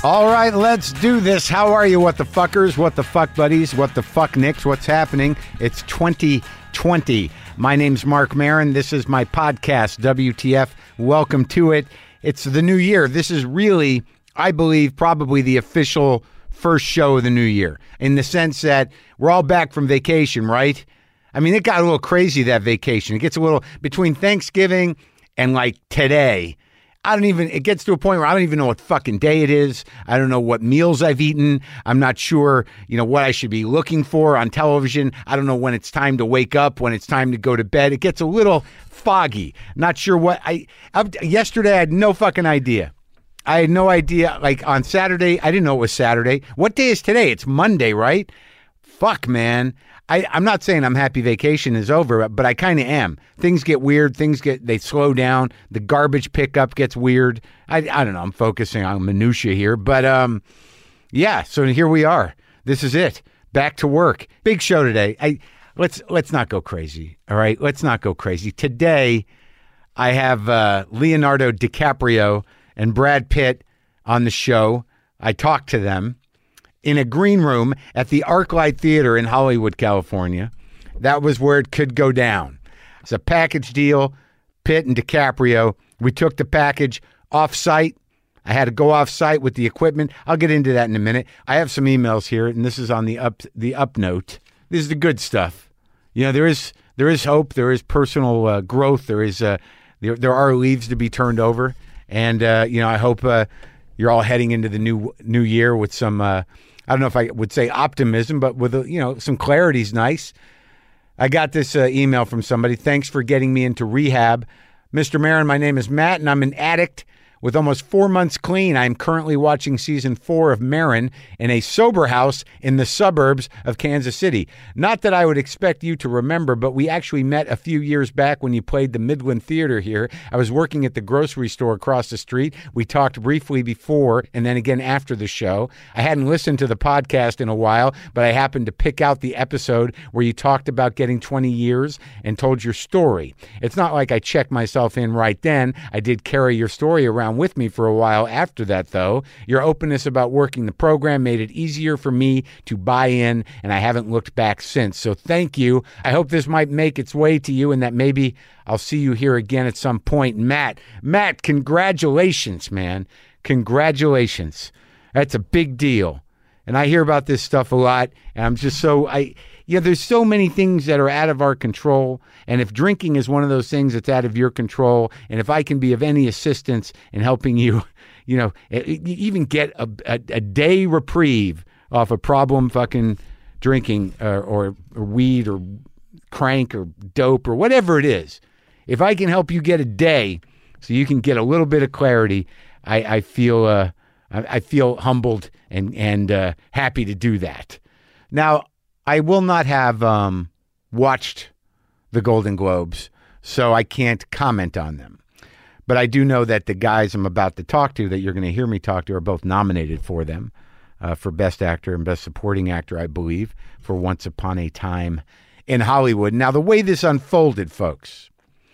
All right, let's do this. How are you, what the fuckers, what the fuck buddies, what the fuck nicks, what's happening? It's 2020. My name's Mark Maron. This is my podcast, WTF. Welcome to it. It's the new year. This is really, I believe, probably the official first show of the new year, in the sense that we're all back from vacation, right? I mean, it got a little crazy, that vacation. It gets a little, between Thanksgiving and like today, it gets to a point where I don't even know what fucking day it is. I don't know what meals I've eaten. I'm not sure, what I should be looking for on television. I don't know when it's time to wake up, when it's time to go to bed. It gets a little foggy. Not sure what yesterday I had no fucking idea. I had no idea. Like on Saturday, I didn't know it was Saturday. What day is today? It's Monday, right? Fuck, man. I'm not saying I'm happy vacation is over, but I kind of am. Things get weird. They slow down. The garbage pickup gets weird. I don't know. I'm focusing on minutia here, but yeah. So here we are. This is it. Back to work. Big show today. Let's not go crazy. All right. Let's not go crazy. Today, I have Leonardo DiCaprio and Brad Pitt on the show. I talked to them in a green room at the ArcLight Theater in Hollywood, California. That was where it could go down. It's a package deal, Pitt and DiCaprio. We took the package off-site. I had to go off-site with the equipment. I'll get into that in a minute. I have some emails here, and this is on the up note. This is the good stuff. There is hope. There is personal growth. There are leaves to be turned over, and I hope you're all heading into the new year with some. I don't know if I would say optimism, but with some clarity is nice. I got this email from somebody. Thanks for getting me into rehab. Mr. Maron, my name is Matt, and I'm an addict with almost 4 months clean. I'm currently watching season 4 of Maron in a sober house in the suburbs of Kansas City. Not that I would expect you to remember, but we actually met a few years back when you played the Midland Theater here. I was working at the grocery store across the street. We talked briefly before and then again after the show. I hadn't listened to the podcast in a while, but I happened to pick out the episode where you talked about getting 20 years and told your story. It's not like I checked myself in right then. I did carry your story around with me for a while after that, though. Your openness about working the program made it easier for me to buy in, and I haven't looked back since. So thank you. I hope this might make its way to you and that maybe I'll see you here again at some point. Matt, congratulations, man. Congratulations. That's a big deal. And I hear about this stuff a lot, and I'm just there's so many things that are out of our control, and if drinking is one of those things that's out of your control, and if I can be of any assistance in helping you, even get a day reprieve off a problem fucking drinking or weed or crank or dope or whatever it is, if I can help you get a day so you can get a little bit of clarity, I feel humbled and happy to do that. Now, I will not have watched the Golden Globes, so I can't comment on them. But I do know that the guys I'm about to talk to, that you're going to hear me talk to, are both nominated for them, for Best Actor and Best Supporting Actor, I believe, for Once Upon a Time in Hollywood. Now, the way this unfolded, folks,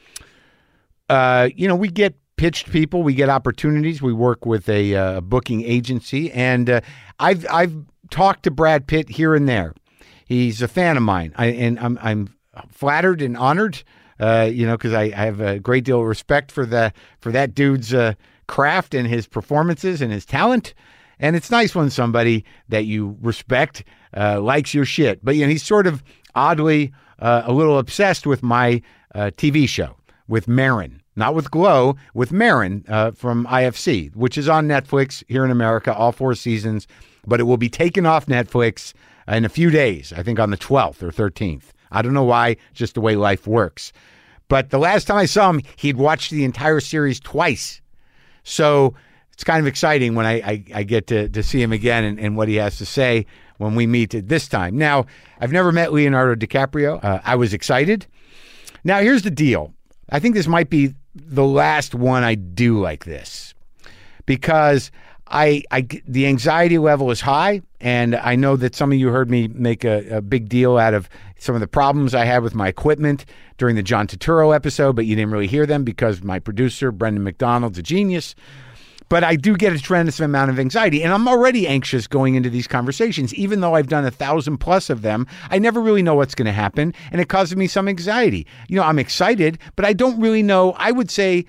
we get pitched people, we get opportunities. We work with a booking agency, and I've talked to Brad Pitt here and there. He's a fan of mine, and I'm flattered and honored, because I have a great deal of respect for that dude's craft and his performances and his talent. And it's nice when somebody that you respect likes your shit. But he's sort of oddly a little obsessed with my TV show, with Maron. Not with Glow, with Maron from IFC, which is on Netflix here in America, all 4 seasons. But it will be taken off Netflix in a few days, I think on the 12th or 13th. I don't know why, just the way life works. But the last time I saw him, he'd watched the entire series twice. So it's kind of exciting when I get to see him again and what he has to say when we meet at this time. Now, I've never met Leonardo DiCaprio. I was excited. Now, here's the deal. I think this might be the last one I do like this, because the anxiety level is high, and I know that some of you heard me make a big deal out of some of the problems I had with my equipment during the John Turturro episode, but you didn't really hear them because my producer, Brendan McDonald's a genius. But I do get a tremendous amount of anxiety, and I'm already anxious going into these conversations. Even though I've done 1,000 plus of them, I never really know what's going to happen, and it causes me some anxiety. I'm excited, but I don't really know. I would say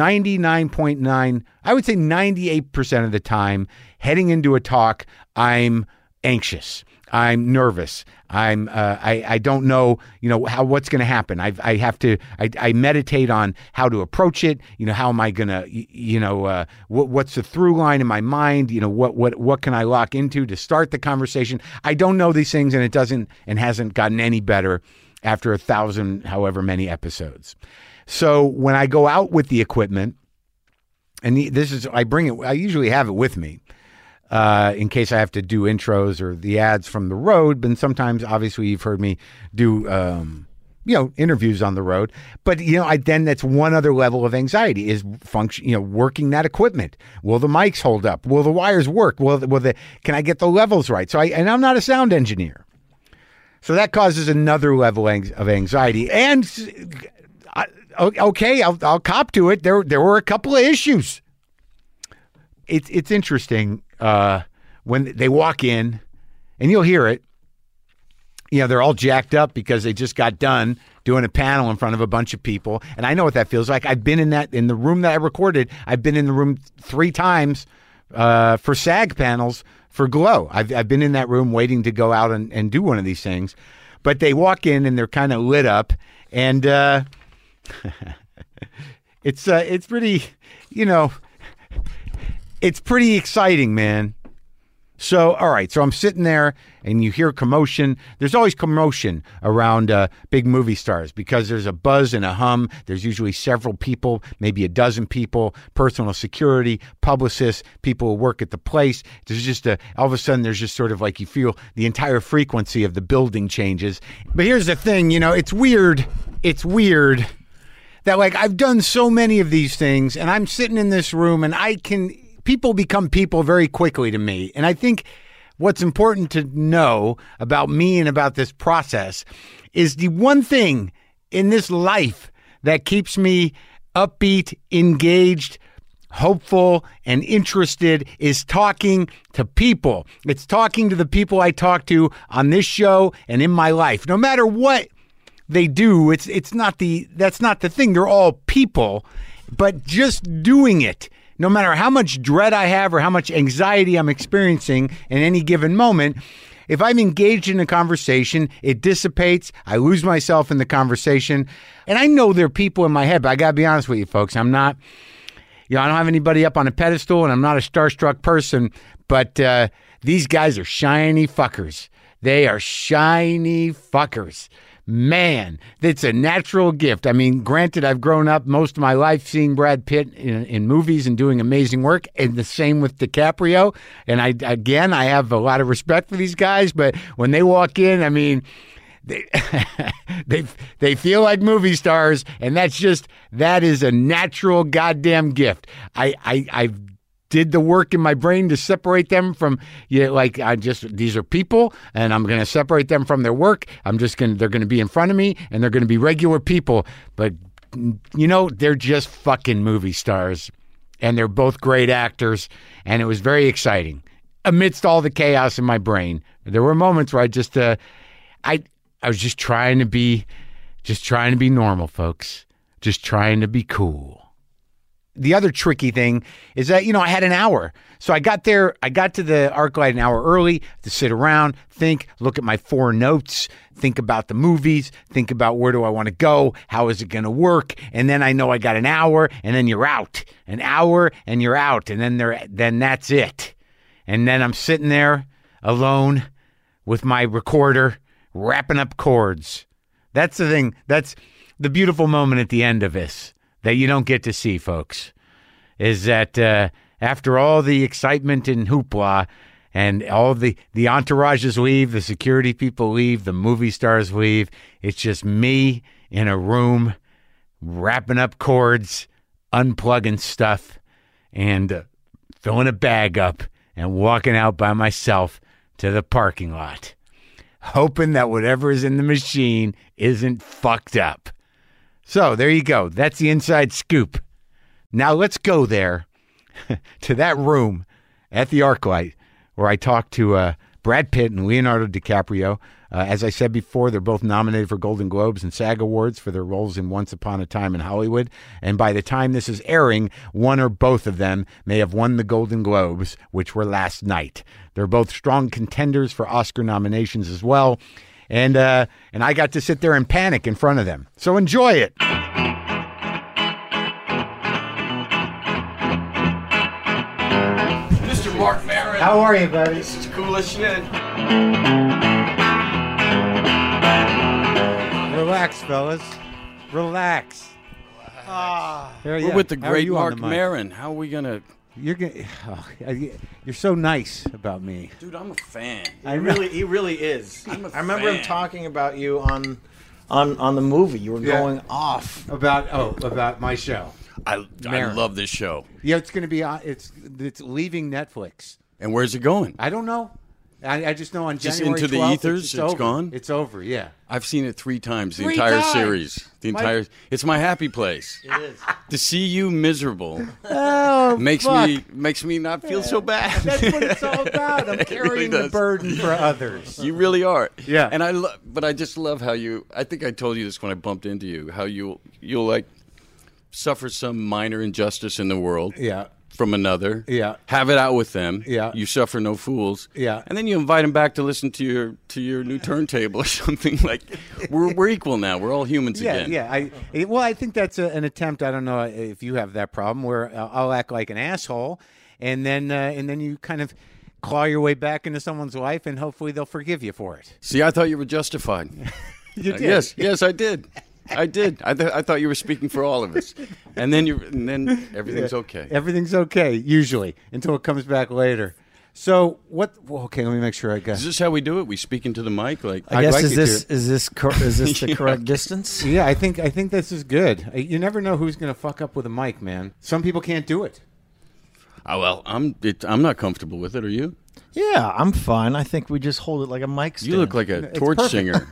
98% of the time heading into a talk, I'm anxious. I'm nervous. I don't know, what's going to happen. I meditate on how to approach it. How am I going to, what's the through line in my mind? What can I lock into to start the conversation? I don't know these things, and it doesn't and hasn't gotten any better after 1,000, however many episodes. So when I go out with the equipment, and I bring it, I usually have it with me. In case I have to do intros or the ads from the road, but sometimes obviously you've heard me do, interviews on the road, but that's one other level of anxiety is working that equipment. Will the mics hold up? Will the wires work? Can I get the levels right? And I'm not a sound engineer. So that causes another level of anxiety. And okay, I'll cop to it. There were a couple of issues. It's interesting when they walk in, and you'll hear it. They're all jacked up because they just got done doing a panel in front of a bunch of people, and I know what that feels like. I've been in the room that I recorded. I've been in the room 3 times for SAG panels for Glow. I've been in that room waiting to go out and do one of these things, but they walk in and they're kind of lit up, and it's pretty, it's pretty exciting, man. So, all right. So I'm sitting there and you hear commotion. There's always commotion around big movie stars because there's a buzz and a hum. There's usually several people, maybe a dozen people, personal security, publicists, people who work at the place. There's just all of a sudden there's just sort of like you feel the entire frequency of the building changes. But here's the thing, it's weird. It's weird that I've done so many of these things and I'm sitting in this room and people become people very quickly to me. And I think what's important to know about me and about this process is the one thing in this life that keeps me upbeat, engaged, hopeful, and interested is talking to people. It's talking to the people I talk to on this show and in my life. No matter what they do, that's not the thing. They're all people, but just doing it. No matter how much dread I have or how much anxiety I'm experiencing in any given moment, if I'm engaged in a conversation, it dissipates. I lose myself in the conversation. And I know there are people in my head, but I got to be honest with you folks. I'm not, I don't have anybody up on a pedestal and I'm not a starstruck person, but these guys are shiny fuckers. They are shiny fuckers. Man, it's a natural gift. I mean, granted, I've grown up most of my life seeing Brad Pitt in movies and doing amazing work, and the same with DiCaprio. And I have a lot of respect for these guys, but when they walk in, I mean, they feel like movie stars, and that is a natural goddamn gift. I've did the work in my brain to separate them from, these are people and I'm going to separate them from their work. They're going to be in front of me and they're going to be regular people, but they're just fucking movie stars and they're both great actors. And it was very exciting amidst all the chaos in my brain. There were moments where I was just trying to be normal, folks, just trying to be cool. The other tricky thing is that, I had an hour. So I got to the ArcLight an hour early to sit around, think, look at my 4 notes, think about the movies, think about where do I want to go, how is it going to work, and then I know I got an hour, and then you're out. An hour, and you're out, and then that's it. And then I'm sitting there alone with my recorder, wrapping up chords. That's the thing. That's the beautiful moment at the end of this that you don't get to see, folks, is that after all the excitement and hoopla and all the entourages leave, the security people leave, the movie stars leave, it's just me in a room wrapping up chords, unplugging stuff, and filling a bag up and walking out by myself to the parking lot, hoping that whatever is in the machine isn't fucked up. So there you go. That's the inside scoop. Now let's go there to that room at the ArcLight where I talked to Brad Pitt and Leonardo DiCaprio. As I said before, they're both nominated for Golden Globes and SAG Awards for their roles in Once Upon a Time in Hollywood. And by the time this is airing, one or both of them may have won the Golden Globes, which were last night. They're both strong contenders for Oscar nominations as well. And I got to sit there and panic in front of them. So enjoy it. Mr. Mark Maron. How are you, buddy? This is cool as shit. Relax, fellas. Relax. We're with the great Mark Maron. How are we gonna? You're so nice about me, dude. I'm a fan. He really is. I'm a I remember fan. him talking about you on the movie. You were going off about my show. I love this show. Yeah, it's going to be it's leaving Netflix. And where's it going? I don't know. I just know on Just January into the 12th, ethers. It's over. gone. It's over. Yeah. I've seen it 3 times. The Three entire times? series. It's my happy place. It is. To see you miserable Oh, makes fuck. me not feel so bad. That's what it's all about. I'm It carrying really the does. burden for others. You really are. Yeah. And I just love how you. I think I told you this when I bumped into you. How you'll like suffer some minor injustice in the world. Yeah. From another, Yeah. have it out with them. Yeah. You suffer no fools. Yeah. And then you invite them back to listen to your new turntable or something. Like we're equal now. We're all humans again. Yeah. I think that's an attempt. I don't know if you have that problem where I'll act like an asshole, and then you kind of claw your way back into someone's life, and hopefully they'll forgive you for it. See, I thought you were justified. You did. Yes, I did. I did. I thought you were speaking for all of us, and then everything's okay. Everything's okay usually until it comes back later. So what? Well, okay, let me make sure I got. Is this how we do it? We speak into the mic, like I guess like is you this to. is this the correct distance? Yeah, I think this is good. You never know who's going to fuck up with a mic, man. Some people can't do it. oh, well, I'm not comfortable with it. Are you? Yeah, I'm fine. I think we just hold it like a mic stand. You look like a torch perfect. singer.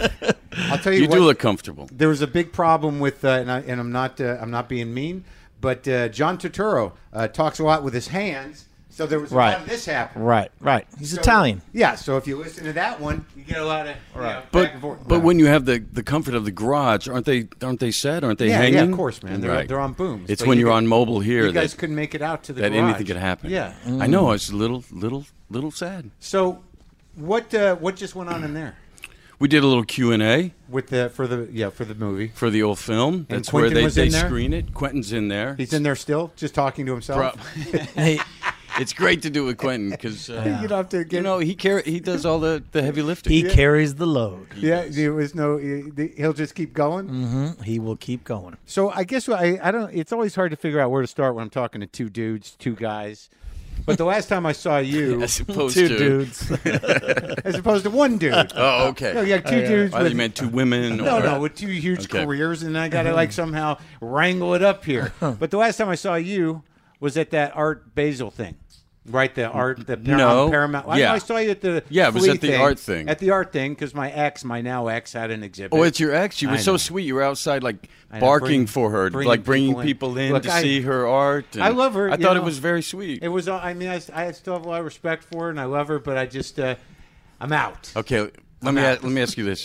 I'll tell you You what. do look comfortable. There was a big problem with, and I'm not being mean, but John Turturro talks a lot with his hands. So there was a lot of this happening. Right. He's Italian. Yeah. So if you listen to that one, you get a lot of back and forth. But when you have the comfort of the garage, aren't they set? Aren't they hanging? Yeah, of course, man. They're, Right. they're on booms. It's But when you you're guys- on mobile here You guys that, couldn't make it out to the that garage. anything could happen. Yeah. I know. It's a little sad. So what just went on in there We did a little Q&A with for the movie? for the old film. That's Quentin where was they in there? screen it. Quentin's in there. He's in there still, just talking to himself. Hey, It's great to do with Quentin because You don't have to get. he does all the heavy lifting. he carries the load. Yeah, there was no. He'll just keep going. He will keep going. So I guess I don't. It's always hard to figure out where to start when I'm talking to two guys. But the last time I saw you, as opposed Two to dudes. as opposed to one dude. Oh, okay. No, you have two dudes. I with, you meant 2 women. no, with 2 huge Okay. careers, and I got to somehow wrangle it up here. But the last time I saw you was at that Art Basel thing. Right, the Paramount. Yeah. I saw you at the it was Flea at the art thing. At the art thing, because my now ex, had an exhibit. Oh, it's your ex. She was I so know. sweet. You were outside, like know, barking for her, bringing people in. people in Look, to I- see her art. And I love her, I you thought know. it was very sweet. It was. I mean, I still have a lot of respect for her, and I love her, but I just, I'm out. Okay, let me ask you this.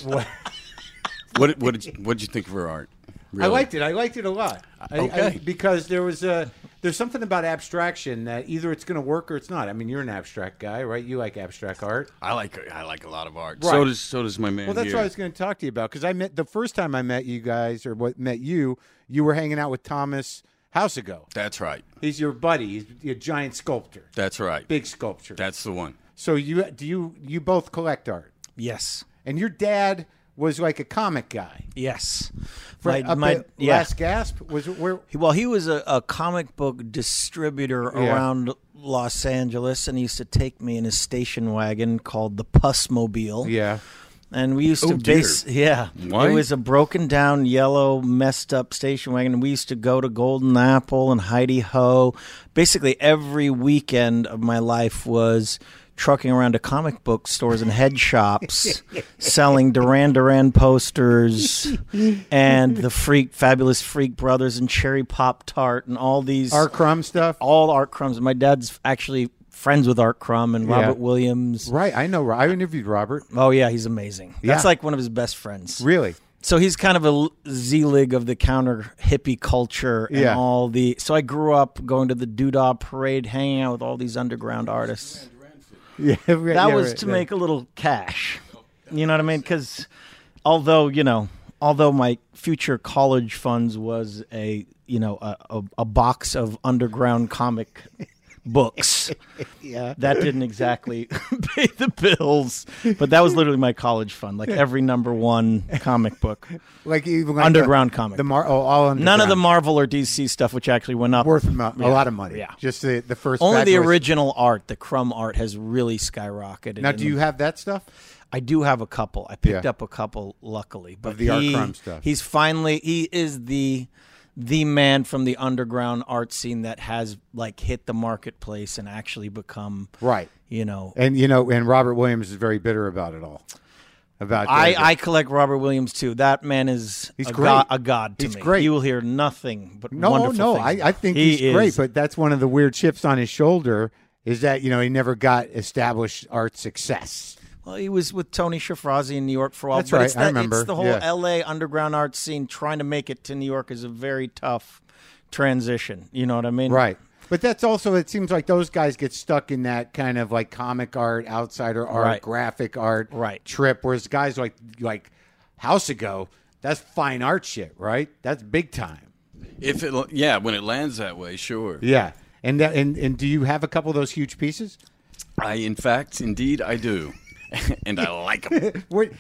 What did you think of her art? Really? I liked it. I liked it a lot. Okay. Because there's something about abstraction that either it's going to work or it's not. I mean, you're an abstract guy, right? You like abstract art. I like a lot of art. Right. So does my man. Well, that's here. what I was going to talk to you about, because the first time I met you guys, or met you were hanging out with Thomas Houseago. That's right. He's your buddy. He's a giant sculptor, That's right. big sculpture. That's the one. So you both collect art, Yes. and your dad was like a comic guy. Yes. At Last Gasp was where. Well, he was a comic book distributor around Los Angeles, and he used to take me in his station wagon called the Pussmobile. Yeah. And we used to dear. Why? It was a broken down, yellow, messed up station wagon. And we used to go to Golden Apple and Heidi Ho. Basically, every weekend of my life was trucking around to comic book stores and head shops selling Duran Duran posters and the Fabulous Freak Brothers and Cherry Pop Tart and all these Art Crumb stuff. All Art Crumbs. My dad's actually friends with Art Crumb and Robert Williams. Right, I know. I interviewed Robert. Oh yeah, he's amazing. That's like one of his best friends. Really? So he's kind of a Z-Lig of the counter hippie culture and all the. So I grew up going to the Doodah Parade, hanging out with all these underground artists. Yeah, that was to make a little cash. You know what I mean? Because although my future college funds was a box of underground comic books. That didn't exactly pay the bills, but that was literally my college fund. Like every #1 comic book, like even underground comic. All underground. None of the Marvel or DC stuff, which actually went up worth a lot of money. Yeah, just the first. Only the original art, the Crumb art, has really skyrocketed. Now, do you have that stuff? I do have a couple. I picked up a couple, luckily. But of the Art Crumb stuff. He is the man from the underground art scene that has like hit the marketplace and actually become right. And Robert Williams is very bitter about it all. I collect Robert Williams too. That man is a god to me. He's great. You will hear nothing but wonderful things. I think he's great, but that's one of the weird chips on his shoulder is that he never got established art success. Well, he was with Tony Shafrazi in New York for a while. That's right. I remember. It's the whole L.A. underground art scene. Trying to make it to New York is a very tough transition. You know what I mean? Right. But that's also, it seems like those guys get stuck in that kind of like comic art, outsider art, graphic art trip, whereas guys like House Ago, that's fine art shit, right? That's big time. When it lands that way, sure. Yeah. And do you have a couple of those huge pieces? Indeed, I do. And I like them.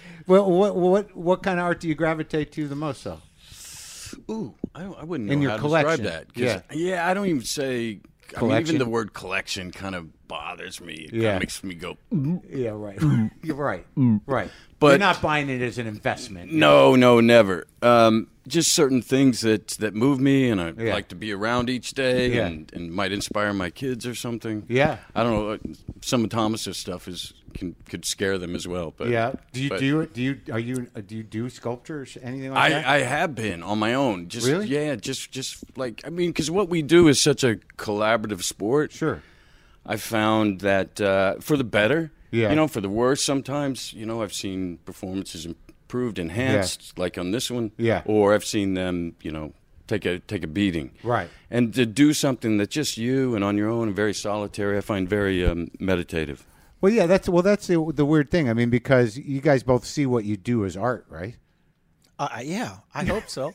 What kind of art do you gravitate to the most, though? Ooh, I wouldn't know in your how collection. to describe that. Yeah, I don't even say. Even the word collection kind of bothers me. It kind of makes me go. Yeah, right. You're right. Right. But you're not buying it as an investment. No, never. Just certain things that move me, and I like to be around each day, and might inspire my kids or something. Yeah. I don't know. Some of Thomas's stuff could scare them as well. But do you do sculptures, anything like that? I have been on my own. Really? Yeah. Just like because what we do is such a collaborative sport. Sure. I found that for the better. Yeah. For the worse sometimes. I've seen performances improved, enhanced, like on this one. Yeah. Or I've seen them, take a beating. Right. And to do something that's just you and on your own and very solitary, I find very meditative. Well, yeah, that's the weird thing. I mean, because you guys both see what you do as art, right? Yeah, I hope so.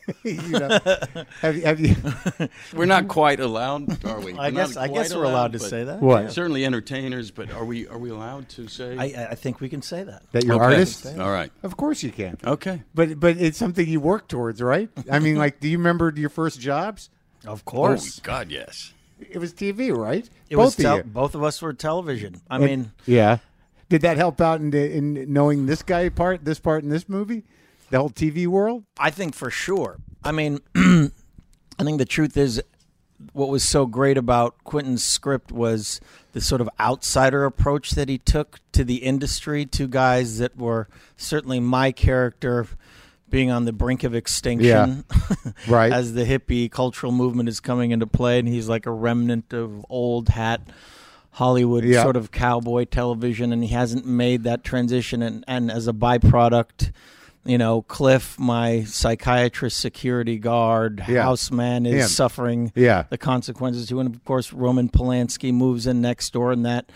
Have you? We're not quite allowed, are we? I guess we're allowed to say that. What? Certainly entertainers, but are we allowed to say? I think we can say that. That you're artists? All right. Of course you can. Okay. But it's something you work towards, right? I mean, do you remember your first jobs? Of course. Oh, God, yes. It was TV, right? Both of us were television. I mean, yeah. Did that help out in knowing this part in this movie? The whole TV world? I think for sure. I mean, I think the truth is what was so great about Quentin's script was the sort of outsider approach that he took to the industry, to guys that were certainly my character being on the brink of extinction right. as the hippie cultural movement is coming into play, and he's like a remnant of old hat Hollywood sort of cowboy television, and he hasn't made that transition. And as a byproduct, Cliff, my psychiatrist, security guard, houseman, is suffering the consequences too. And of course, Roman Polanski moves in next door, and that,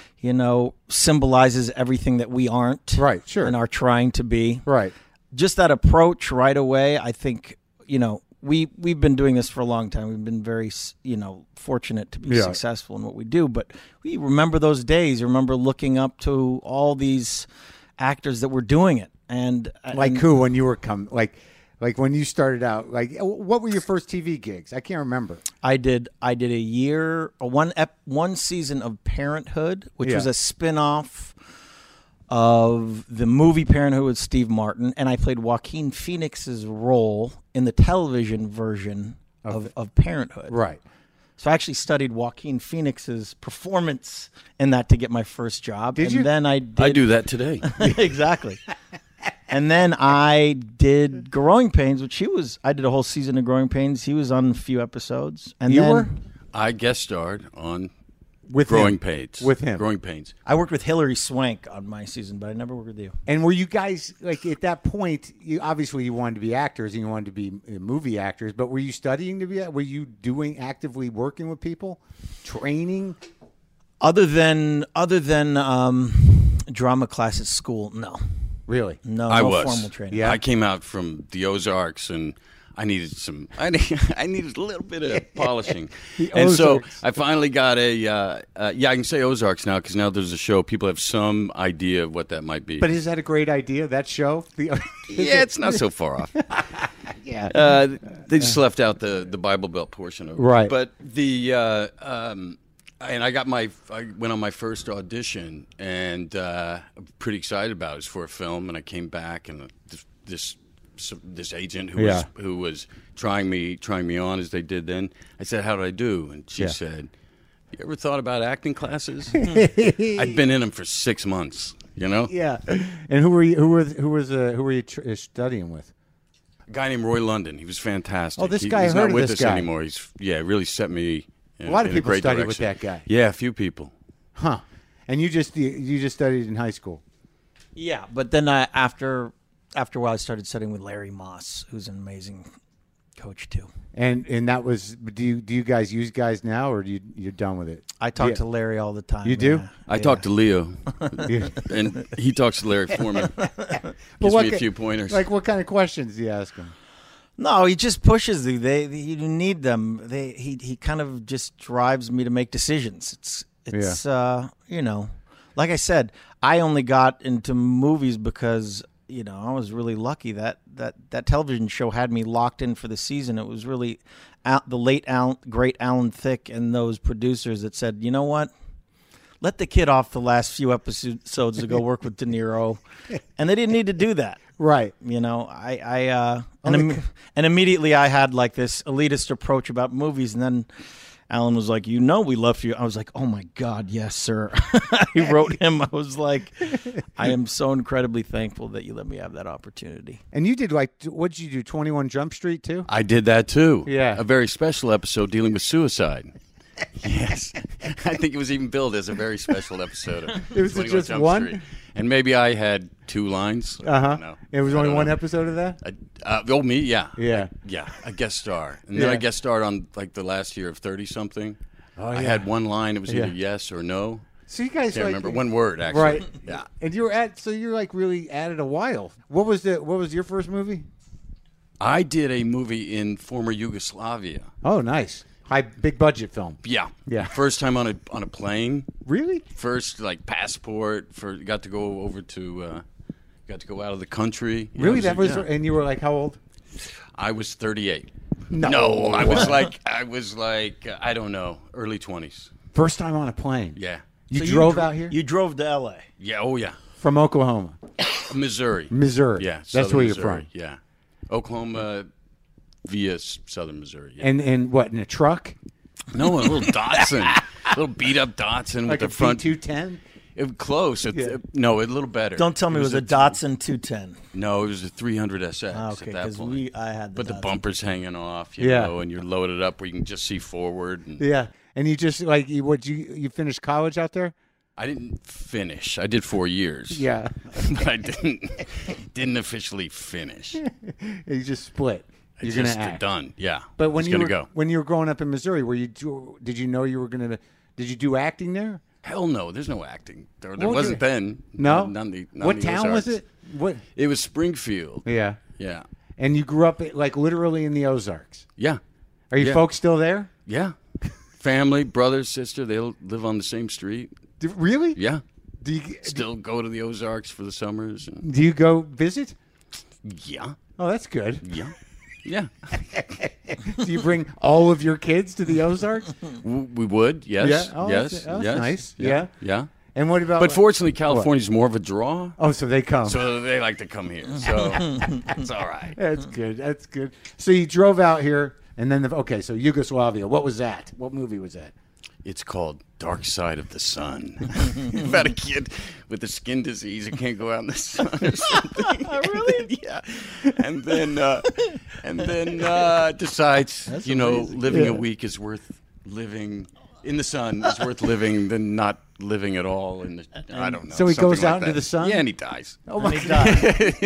symbolizes everything that we aren't, right? Sure, and are trying to be, right. Just that approach right away. I think we've been doing this for a long time. We've been very fortunate to be successful in what we do. But we remember those days. Remember looking up to all these actors that were doing it. And who, when you were like when you started out, what were your first TV gigs? I can't remember. I did one season of Parenthood, which was a spin-off of the movie Parenthood with Steve Martin, and I played Joaquin Phoenix's role in the television version of Parenthood. Right. So I actually studied Joaquin Phoenix's performance in that to get my first job. Did you? Then I do that today. Exactly. And then I did Growing Pains, which I did a whole season of Growing Pains. He was on a few episodes. And You then were? I guest starred on With Growing him. Pains. With him. Growing Pains. I worked with Hilary Swank on my season, but I never worked with you. And were you guys, like, at that point, you wanted to be actors and you wanted to be movie actors, but were you studying to be, were you actively working with people? Training? Other than drama class at school, no. Really? No, I no was. formal training. Yeah. I came out from the Ozarks and I needed I needed a little bit of polishing. And so Ozarks. I finally got I can say Ozarks now because now there's a show. People have some idea of what that might be. But is that a great idea, that show? Yeah, it's not so far off. Yeah. They just left out the Bible Belt portion of it. Right. But and I went on my first audition, and I'm pretty excited about it. It was for a film, and I came back, and this agent who was trying me on as they did then, I said, "How did I do?" And she said, "You ever thought about acting classes?" I'd been in them for 6 months, you know. Yeah. And who were you studying with? A guy named Roy London. He was fantastic. Oh, this guy, he's I heard not of with this us guy. anymore. He's really set me. In, A lot of in people great study direction. with that guy. Yeah, a few people. Huh. And you just studied in high school. Yeah, but then after a while, I started studying with Larry Moss, who's an amazing coach too. And that was, do you guys use guys now, or you're done with it? I talk to Larry all the time. You do? Yeah. I talk to Leo, Yeah. and he talks to Larry for me. Gives me a few pointers. Like, what kind of questions do you ask him? No, he just pushes you. You need them. He kind of just drives me to make decisions. It's like I said, I only got into movies because I was really lucky that television show had me locked in for the season. It was really the great Alan Thicke and those producers that said, you know what? Let the kid off the last few episodes to go work with De Niro, and they didn't need to do that. Right. And immediately I had like this elitist approach about movies, and then Alan was like, we love you. I was like, oh my God, yes, sir. I wrote him. I was like, I am so incredibly thankful that you let me have that opportunity. And you did what did you do, 21 Jump Street too? I did that too. Yeah. A very special episode dealing with suicide. Yes. I think it was even billed as a very special episode of It was 21 just Jump one? Street. And maybe I had 2 lines. It was only one episode of that? Me, yeah. Yeah. Yeah, a guest star. And then I guest starred on like the last year of 30-something. Oh, I yeah. had one line. It was either yes or no. So you guys Can't remember. One word, actually. Right. Yeah. And you're like really at it a while. What was your first movie? I did a movie in former Yugoslavia. Oh, nice. Big budget film. Yeah. Yeah. First time on a plane. Really? First passport got to go over to got to go out of the country. Really? Yeah. And you were like how old? I was 38. No. I was like I don't know, early 20s. First time on a plane. Yeah. You drove out here? You drove to L.A. Yeah, oh yeah. From Oklahoma. Missouri. That's Yeah. Southern where you're Missouri. from. Yeah. Oklahoma via southern Missouri. Yeah. And what, in a truck? No, a little Datsun. A little beat up Datsun Like with a the front. B210? It was close. No, a little better. Don't tell me it was a Datsun 210. No, it was a 300 SX Okay, at that because point. I had the But the Datsun. bumper's hanging off, Yeah. and you're loaded up where you can just see forward. And Yeah. And you just you finished college out there? I didn't finish. I did 4 years. Yeah. But I didn't officially finish. You just split. You're It's just gonna act. done. Yeah. But when it's you gonna were go. when you were growing up in Missouri, did you know you were gonna? Did you do acting there? Hell no. There's no acting. There Well, wasn't then. No. None the What town was Ozarks. it? What? It was Springfield. Yeah. Yeah. And you grew up like literally in the Ozarks. Yeah. Are you Yeah. folks still there? Yeah. Family, brother, sister, they live on the same street. Really? Yeah. Do you Still go to the Ozarks for the summers. And, do you go visit? yeah. Oh, that's good. Yeah. Yeah. Do you bring all of your kids to the Ozarks? We would, yes. Yeah. Oh, yes. that's yes. nice. Yeah. Yeah. Yeah. And what about? But fortunately, California's more of a draw, oh, so they come. so they like to come here. So it's all right. That's good. That's good. So you drove out here, And then, okay, so Yugoslavia. What was that? What movie was that? It's called Dark Side of the Sun. About a kid with a skin disease who can't go out in the sun or something. Really? Yeah. And then decides, living a week is worth living in the sun is worth living than not living at all. I don't know. So he goes out like into the sun? Yeah, and he dies. Oh, my He God.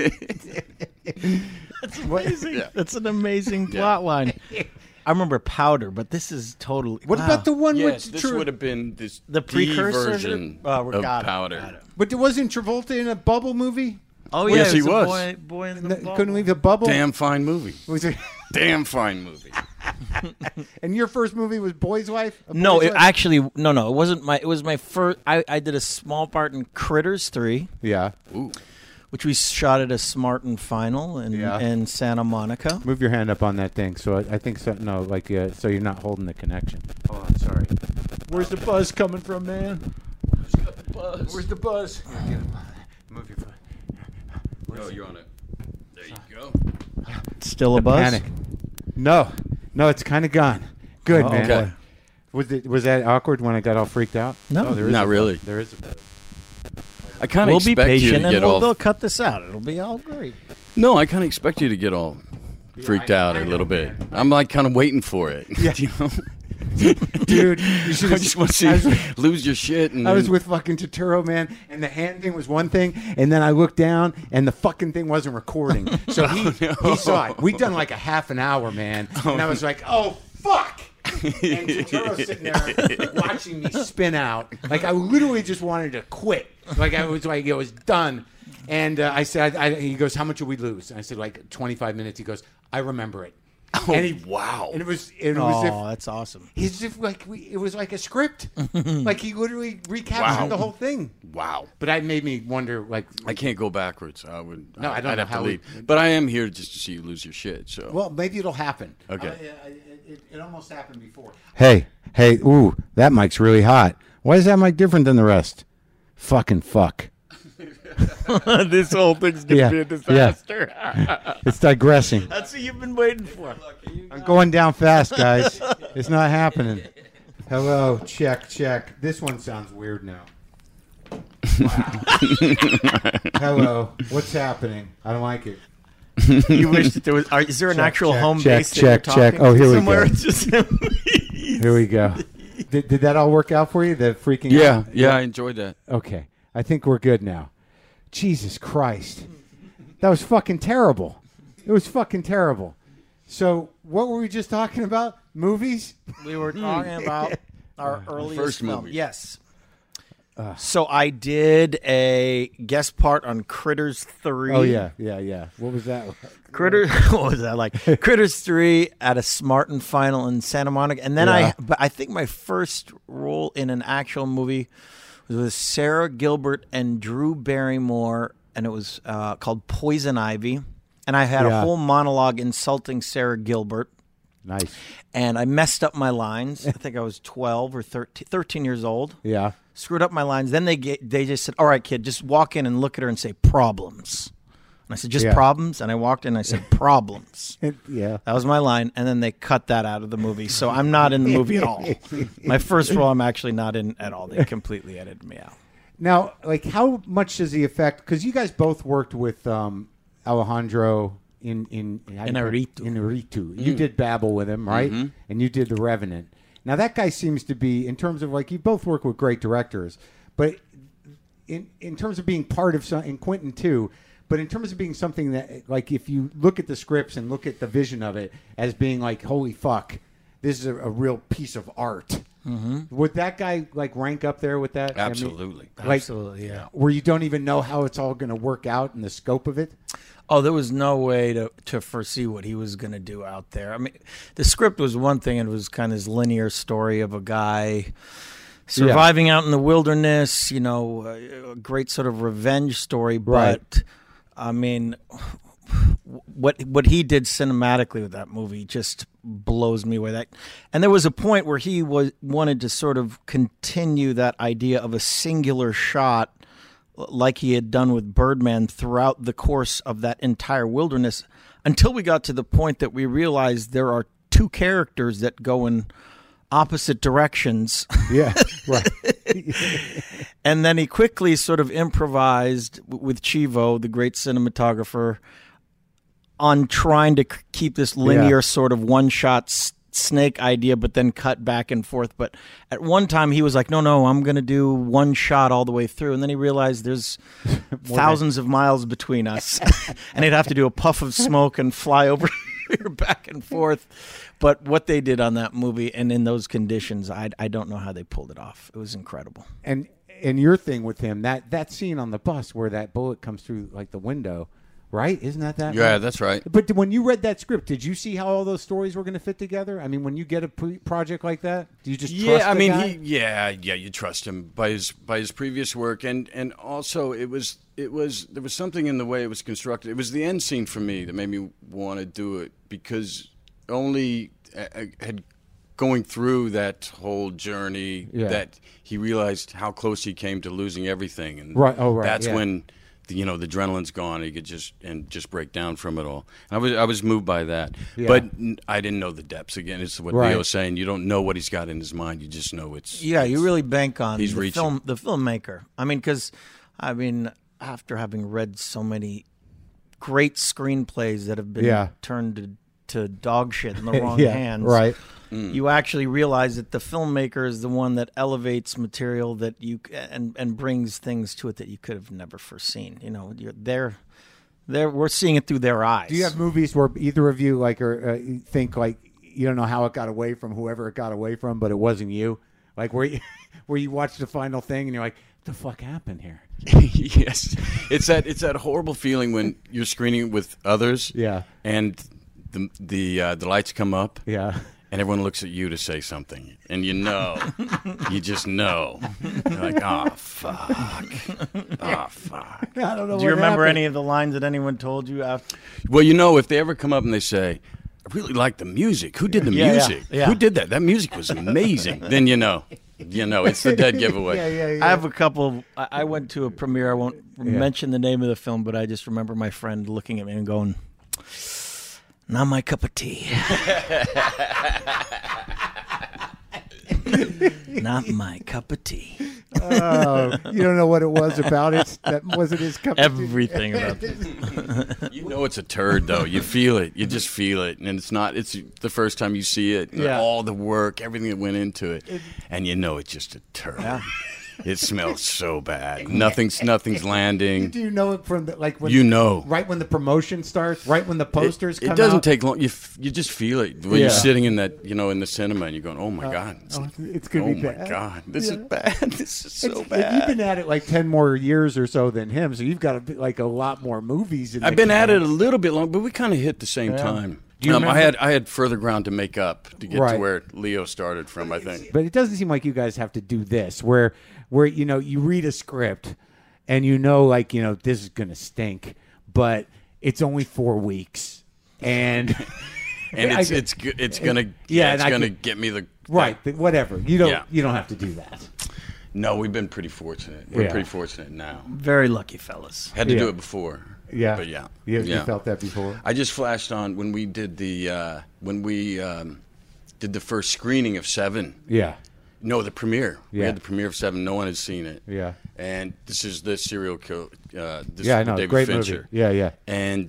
That's amazing. Yeah. That's an amazing plot line. I remember Powder, but this is totally. What about the one Yes, with this would have been The precursor version of of Got it. Powder. But wasn't Travolta in a bubble movie? Oh Yes, yeah, he it was. a boy in the bubble. Couldn't leave the bubble? Damn fine movie. Was it, Damn fine movie. and your first movie was Boy's Wife? No, Boy's it Wife? actually no. It wasn't my. It was my first. I did a small part in Critters 3, Yeah. Ooh. which we shot at a Smarten Final Yeah. in Santa Monica. Move your hand up on that thing. So I think so. No, so you're not holding the connection. Hold on, sorry. Where's the buzz coming from, man? Where's the buzz? Move your foot. Oh, you're on it. There you go. Still a buzz. Panic. No, it's kind of gone. Good, Oh, man. okay. Was that awkward when I got all freaked out? No. Oh, there is Not a buzz. really. There is a buzz. I kind of We'll be expect you patient to and get all. they'll cut this out. It'll be all great. No, I kind of expect you to get all freaked out I a know, little bit. man. I'm like kind of waiting for it. Yeah. You know? Dude, you should I just want to see you lose your shit. And I was then- with fucking Turturro, man, and the hand thing was one thing, and then I looked down, and the fucking thing wasn't recording. So he saw it. We'd done like a half an hour, man, and I was like, oh, fuck! And Turturro's sitting there watching me spin out. Like, I literally just wanted to quit. Like, I was like, it was done. And I said, he goes, how much did we lose? And I said, like, 25 minutes. He goes, I remember it. Oh, And he, wow. And it was Oh, that's awesome. It's just like it was like a script. Like he literally recaptured Wow. the whole thing. Wow. But that made me wonder, like, I can't go backwards. I would. No, I don't I'd know have how to we- leave. But I am here just to see you lose your shit. So. well, maybe it'll happen. Okay. It almost happened before. Hey, ooh, that mic's really hot. Why is that mic different than the rest? Fucking fuck. This whole thing's gonna Yeah, be a disaster. It's digressing. That's what you've been waiting for. I'm going down fast, guys. It's not happening. Hello, check. This one sounds weird now. Wow. Hello, what's happening? I don't like it. You wish that there was. Is there an actual home base? that you're check. talking Oh, here we somewhere? go. It's just Here we go. Did that all work out for you? The freaking Yeah. out? Yeah. I enjoyed that. Okay. I think we're good now. Jesus Christ. That was fucking terrible. It was fucking terrible. So, what were we just talking about? Movies? We were talking about our earliest first film. movie. Yes. So I did a guest part on Critters 3. Oh, yeah. What was that? Critters. What was that like? Critters 3 at a Smarten Final in Santa Monica, and then Yeah. but I think my first role in an actual movie was with Sarah Gilbert and Drew Barrymore, and it was called Poison Ivy. And I had Yeah. a whole monologue insulting Sarah Gilbert. Nice. And I messed up my lines. I think I was 12 or 13 years old. Yeah. Screwed up my lines. Then they just said, all right, kid, just walk in and look at her and say problems. And I said, just Yeah. problems? And I walked in and I said, problems. Yeah. That was my line. And then they cut that out of the movie. So I'm not in the movie at all. My first role, I'm actually not in at all. They completely edited me out. Now, like, how much does the effect? Because you guys both worked with Alejandro in Inarritu. Inarritu. You did Babel with him, right? Mm-hmm. And you did The Revenant. Now, that guy seems to be, in terms of, like, you both work with great directors, but in terms of being part of some, in Quentin too, but in terms of being something that, like, if you look at the scripts and look at the vision of it as being like, holy fuck, this is a real piece of art. Mm-hmm. Would that guy, like, rank up there with that? Absolutely. I mean, like, Absolutely, yeah. where you don't even know how it's all going to work out in the scope of it? Oh, there was no way to foresee what he was going to do out there. I mean, the script was one thing. It was kind of his linear story of a guy surviving out in the wilderness, you know, a great sort of revenge story. Right. But, I mean, what he did cinematically with that movie just blows me away. And there was a point where he wanted to sort of continue that idea of a singular shot like he had done with Birdman throughout the course of that entire wilderness, until we got to the point that we realized there are two characters that go in opposite directions. Yeah, right. And then he quickly sort of improvised with Chivo, the great cinematographer, on trying to keep this linear sort of one-shot snake idea, but then cut back and forth. But at one time he was like, no, I'm going to do one shot all the way through. And then he realized there's thousands of miles between us. And he'd have to do a puff of smoke and fly over back and forth. But what they did on that movie and in those conditions, I don't know how they pulled it off. It was incredible. And your thing with him, that scene on the bus where that bullet comes through like the window, right? Isn't that? Yeah, that's right. But when you read that script, did you see how all those stories were going to fit together? I mean, when you get a project like that, do you just trust the guy? You trust him by his previous work, and also there was something in the way it was constructed. It was the end scene for me that made me want to do it, because only had going through that whole journey that he realized how close he came to losing everything, and that's when the adrenaline's gone. He could just break down from it all. And I was moved by that, but I didn't know the depths. Again, it's what Leo's saying. You don't know what he's got in his mind. You just know it's you really bank on the reaching. the filmmaker. After having read so many great screenplays that have been turned to dog shit in the wrong hands, right? You actually realize that the filmmaker is the one that elevates material that and brings things to it that you could have never foreseen. We're seeing it through their eyes. Do you have movies where either of you think like you don't know how it got away from whoever it got away from, but it wasn't you? Like where you watch the final thing and you're like, what the fuck happened here? Yes, it's that horrible feeling when you're screening with others. Yeah, and the lights come up. Yeah. And everyone looks at you to say something, and you just know. You're like, oh fuck. I don't know. Do you remember any of the lines that anyone told you after? Well, if they ever come up and they say, I really like the music. Who did the music? Yeah. Who did that? That music was amazing. Then you know it's the dead giveaway. Yeah. I have a couple. I went to a premiere. I won't mention the name of the film, but I just remember my friend looking at me and going, not my cup of tea. Not my cup of tea. Oh, you don't know what it was about it? That wasn't his cup of tea? Everything about it. You know it's a turd, though. You feel it. You just feel it. And it's the first time you see it. All the work, everything that went into it. And you know it's just a turd. Yeah. It smells so bad. Nothing's landing. Do you know it from right when the promotion starts, right when the posters come out? It doesn't take long. You just feel it when you're sitting in that in the cinema and you're going, oh my god, it's gonna be bad. Oh my god, this is bad. This is so bad. You've been at it like 10 more years or so than him, so you've got a lot more movies. I've been at it a little bit long, but we kind of hit the same time. I had further ground to make up to get to where Leo started from, I think. But it doesn't seem like you guys have to do this, where you read a script and this is gonna stink, but it's only 4 weeks, and it's gonna get me the whatever. You don't have to do that. No, we've been pretty fortunate. We're pretty fortunate now. Very lucky fellas. Had to do it before. Yeah, but you felt that before. I just flashed on when we did the first screening of Seven. Yeah. No, the premiere. We had the premiere of Seven. No one had seen it. Yeah. And this is the serial killer. David great Fincher. Movie. Yeah. And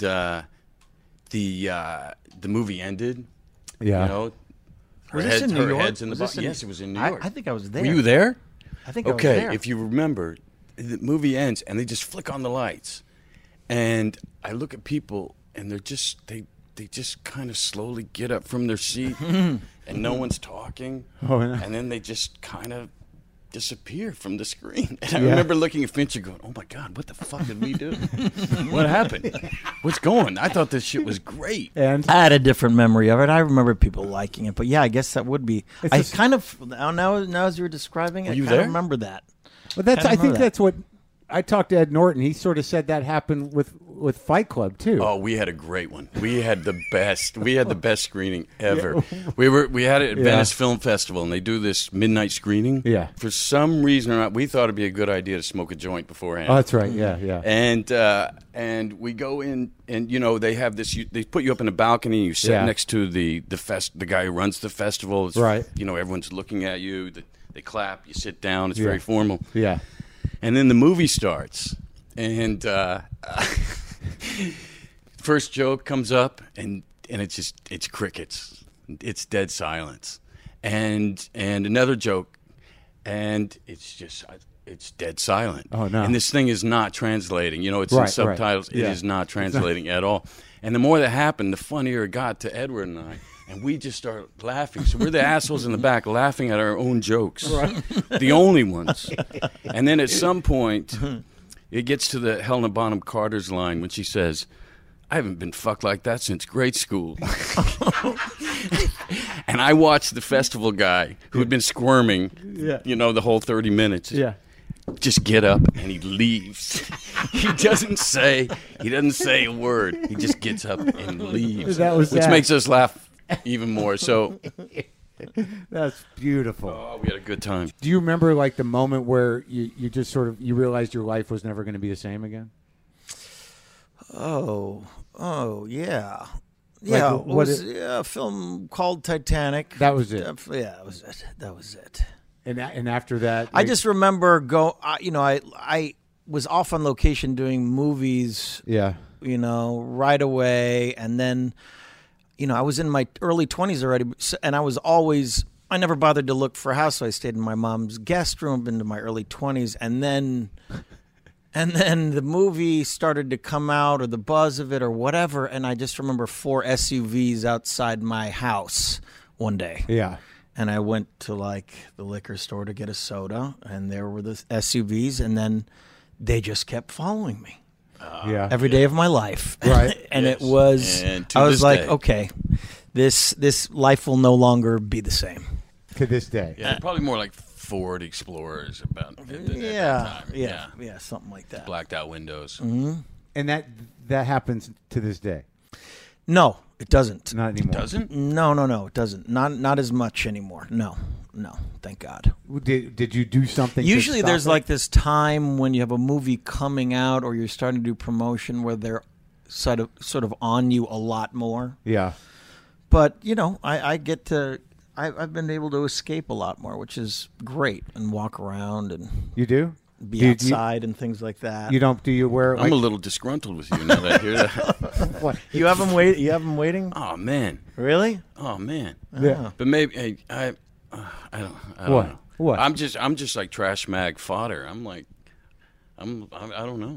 the movie ended. Yeah. Was this in New York? Heads in the box. Yes, it was in New York. I think I was there. Were you there? I think I was there. Okay, if you remember, the movie ends and they just flick on the lights. And I look at people, and they just kind of slowly get up from their seat, and no one's talking, and then they just kind of disappear from the screen. And I remember looking at Fincher going, oh, my God, what the fuck did we do? What happened? What's going? I thought this shit was great. And I had a different memory of it. I remember people liking it, but I guess that would be. Now as you were describing it, I remember that. But I think that's what I talked to Ed Norton. He sort of said that happened with Fight Club too. Oh, we had a great one. We had the best. We had the best screening ever. We had it at Venice Film Festival, and they do this midnight screening. Yeah. For some reason or not, we thought it'd be a good idea to smoke a joint beforehand. Oh, that's right. Yeah. And we go in, and they have this. They put you up in a balcony. You sit next to the guy who runs the festival. It's, right. Everyone's looking at you. They clap. You sit down. It's very formal. Yeah. And then the movie starts, and first joke comes up, and it's crickets. It's dead silence. And another joke, and it's dead silent. Oh, no. And this thing is not translating. It's in subtitles. Right. Yeah. It is not translating at all. And the more that happened, the funnier it got to Edward and I. And we just start laughing. So we're the assholes in the back laughing at our own jokes. Right. The only ones. And then at some point, it gets to the Helena Bonham Carter's line when she says, I haven't been fucked like that since grade school. And I watched the festival guy who had been squirming, the whole 30 minutes. Yeah. Just get up and he leaves. He doesn't say a word. He just gets up and leaves. Which makes us laugh even more. So that's beautiful. Oh, we had a good time. Do you remember like the moment where you just sort of you realized your life was never going to be the same again? Oh yeah. Yeah, it was a film called Titanic. That was it. That was it. And after that, I just remember I was off on location doing movies. Yeah. Right away, and then, I was in my early 20s already, and I never bothered to look for a house, so I stayed in my mom's guest room into my early 20s, and then the movie started to come out, or the buzz of it, or whatever, and I just remember 4 SUVs outside my house one day. Yeah. And I went to the liquor store to get a soda, and there were the SUVs, and then they just kept following me. Every day of my life. Right. And it was, I was like, okay, this life will no longer be the same. To this day. Yeah, probably more like Ford Explorers about at that time. Yeah, something like that. Blacked out windows. Mm-hmm. And that happens to this day? No, it doesn't. Not anymore. It doesn't? No, it doesn't. Not as much anymore. No, thank God. Did you do something? Usually there's like this time when you have a movie coming out or you're starting to do promotion where they're sort of on you a lot more. Yeah. But, I've been able to escape a lot more, which is great, and walk around and you do be outside and things like that. You don't? Do you wear? I'm a little disgruntled with you now that I hear that. What? You have them wait? You have them waiting? Oh man. Really? Oh man. Yeah. But maybe I don't know. What? I'm just like trash mag fodder. I don't know.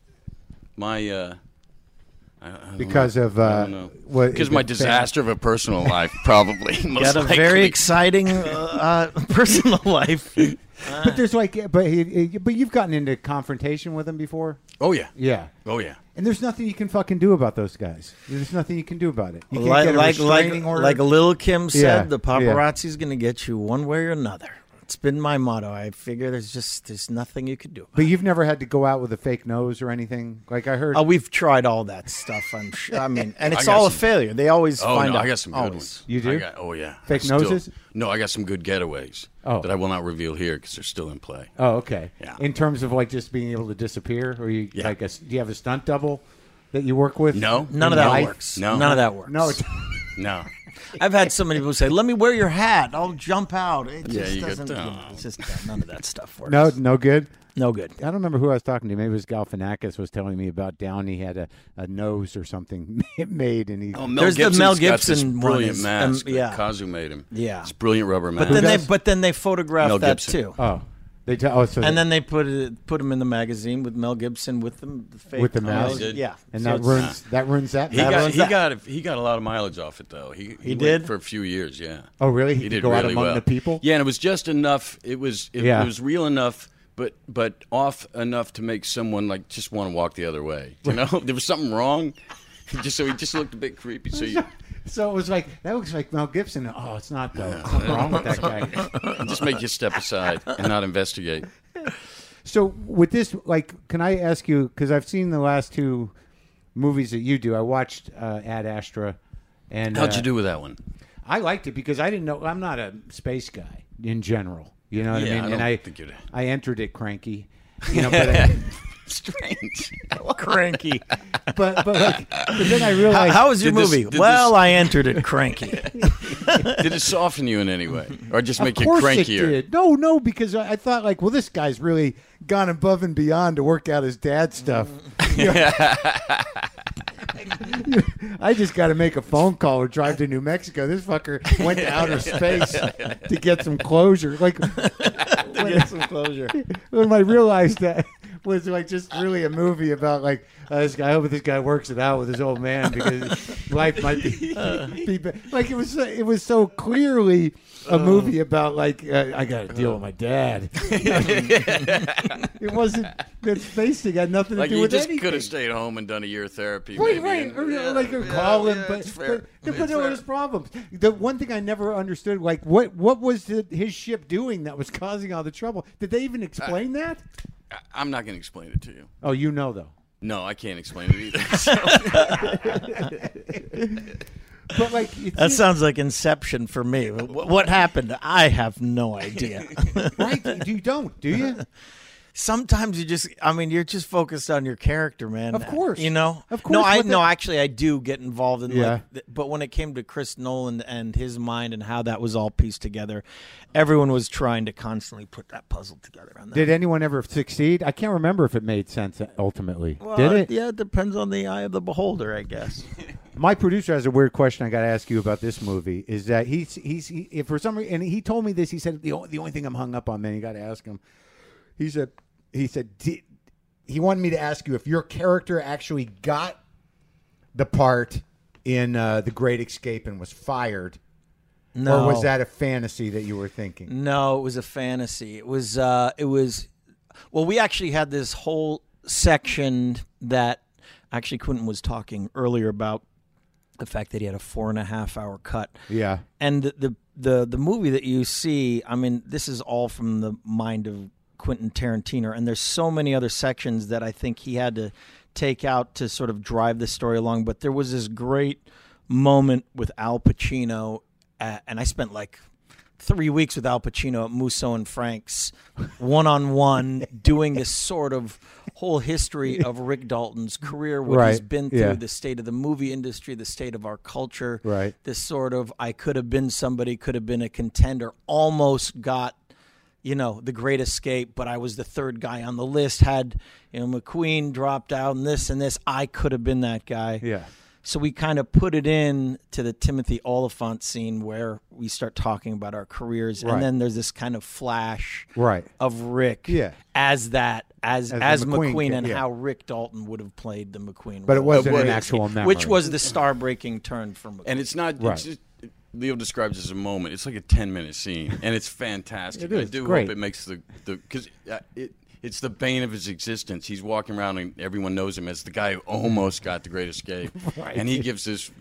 My because of because my disaster of a personal life probably. Got a very exciting personal life. But there's but you've gotten into confrontation with him before. Oh yeah. Yeah. Oh yeah. And there's nothing you can fucking do about those guys. There's nothing you can do about it. You can't get a restraining order. Like Lil' Kim said, the paparazzi's going to get you one way or another. It's been my motto. I figure there's nothing you could do. But you've never had to go out with a fake nose or anything? Like I heard. Oh, we've tried all that stuff. I'm sure. I mean, and it's all a failure. They always find out. I got some good ones. You do? Yeah. Fake noses? No, I got some good getaways that I will not reveal here because they're still in play. Oh, okay. Yeah. In terms of just being able to disappear, or do you have a stunt double that you work with? No, none of that works. No, none of that works. No. I've had so many people say, "Let me wear your hat. I'll jump out." It just you doesn't. got It's just none of that stuff works. No good. No good. I don't remember who I was talking to. Maybe it was Galifianakis was telling me about Downey had a nose or something made, and he. There's the Mel Gibson got this brilliant one. mask. Kazu made him. Yeah, it's brilliant rubber mask. But then they photographed Mel that Gibson. too. Oh. Then they put him in the magazine with Mel Gibson with the fake with the mask. Yeah, and that ruins that. He got a lot of mileage off it though. He did for a few years. Yeah. Oh really? He did go really out among well. the people. Yeah, and it was just enough. It was real enough, but off enough to make someone just want to walk the other way. You know, there was something wrong. He just looked a bit creepy. So it was that looks like Mel Gibson. Oh, it's not though. Something wrong with that guy. Just make you step aside and not investigate. So with this, like, can I ask you, because I've seen the last two movies that you do. I watched Ad Astra. And how'd you do with that one? I liked it because I didn't know. I'm not a space guy in general. You know what I mean? I entered it cranky. You know, but strange. Cranky. But then I realized. How was your movie? I entered it cranky. Did it soften you in any way, or just make you crankier? Of course it did. No, because I thought like, well, this guy's really gone above and beyond to work out his dad's stuff. You know? I just got to make a phone call or drive to New Mexico. This fucker went to outer space to get some closure. Like, when I realized that was like just really a movie about like this guy. I hope this guy works it out with his old man because life might be like it was so clearly a movie about like I got to deal with my dad. It wasn't that space thing had nothing to do with anything. You just could have stayed home and done a year of therapy. Right. Or call him, but there was problems. The one thing I never understood, like what was his ship doing that was causing all the trouble? Did they even explain that? I'm not going to explain it to you. Oh, you know though. No, I can't explain it either. But like that sounds like Inception for me. What happened? I have no idea. Right? You don't, do you? Sometimes you're just focused on your character, man. Of course. You know? Of course. Actually, I do get involved in but when it came to Chris Nolan and his mind and how that was all pieced together, everyone was trying to constantly put that puzzle together. On that. Did anyone ever succeed? I can't remember if it made sense ultimately. Did it? Yeah, it depends on the eye of the beholder, I guess. My producer has a weird question I got to ask you about this movie. Is that he's if for some reason, and he told me this. He said the only thing I'm hung up on, man, you got to ask him. He said he wanted me to ask you if your character actually got the part in The Great Escape and was fired. No. Or was that a fantasy that you were thinking? No, it was a fantasy. It was well, we actually had this whole section that actually Quentin was talking earlier about the fact that he had a 4.5-hour cut. Yeah. And the movie that you see, I mean, this is all from the mind of Quentin Tarantino, and there's so many other sections that I think he had to take out to sort of drive the story along. But there was this great moment with Al Pacino, and I spent like 3 weeks with Al Pacino at Musso and Frank's one-on-one doing this sort of whole history of Rick Dalton's career, what he's been through, the state of the movie industry, the state of our culture, this sort of I could have been somebody, could have been a contender, almost got The Great Escape, but I was the third guy on the list, had, McQueen dropped out and this, I could have been that guy. Yeah. So we kind of put it in to the Timothy Olyphant scene where we start talking about our careers, and then there's this kind of flash of Rick as McQueen and how Rick Dalton would have played the McQueen but role. It wasn't an actual memory. Which was the star-breaking turn for McQueen. And it's not... It's just, Leo describes it as a moment. It's like a 10-minute scene, and it's fantastic. It is. I do Great. hope it makes the because it's the bane of his existence. He's walking around, and everyone knows him as the guy who almost got The Great Escape, and he gives this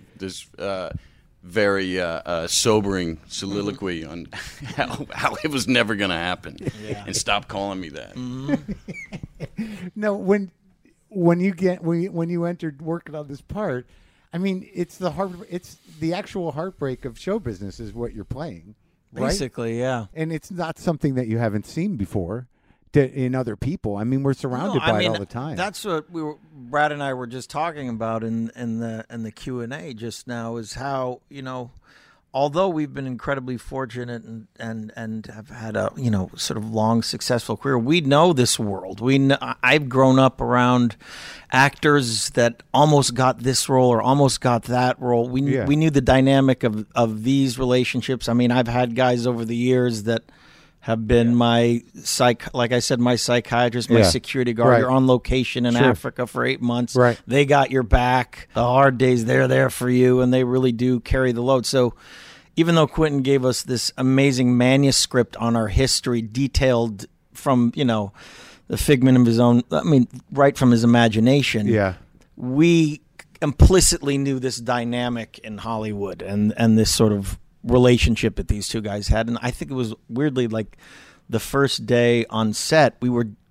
very sobering soliloquy on how it was never going to happen. And stop calling me that. No, when you entered working on this part, I mean, it's the actual heartbreak of show business is what you're playing, right? Basically, yeah. And it's not something that you haven't seen before in other people. I mean, we're surrounded by it all the time. That's what Brad and I were just talking about in the Q&A just now, is how, although we've been incredibly fortunate and have had a sort of long successful career, we know this world. I've grown up around actors that almost got this role or almost got that role. We knew the dynamic of these relationships. I mean, I've had guys over the years that have been my psychiatrist, my security guard. You're on location in Africa for 8 months. Right. They got your back. The hard days, they're there for you, and they really do carry the load. So even though Quentin gave us this amazing manuscript on our history, detailed from, the figment of his own, right from his imagination, we implicitly knew this dynamic in Hollywood and this sort of relationship that these two guys had. And I think it was weirdly like the first day on set, we were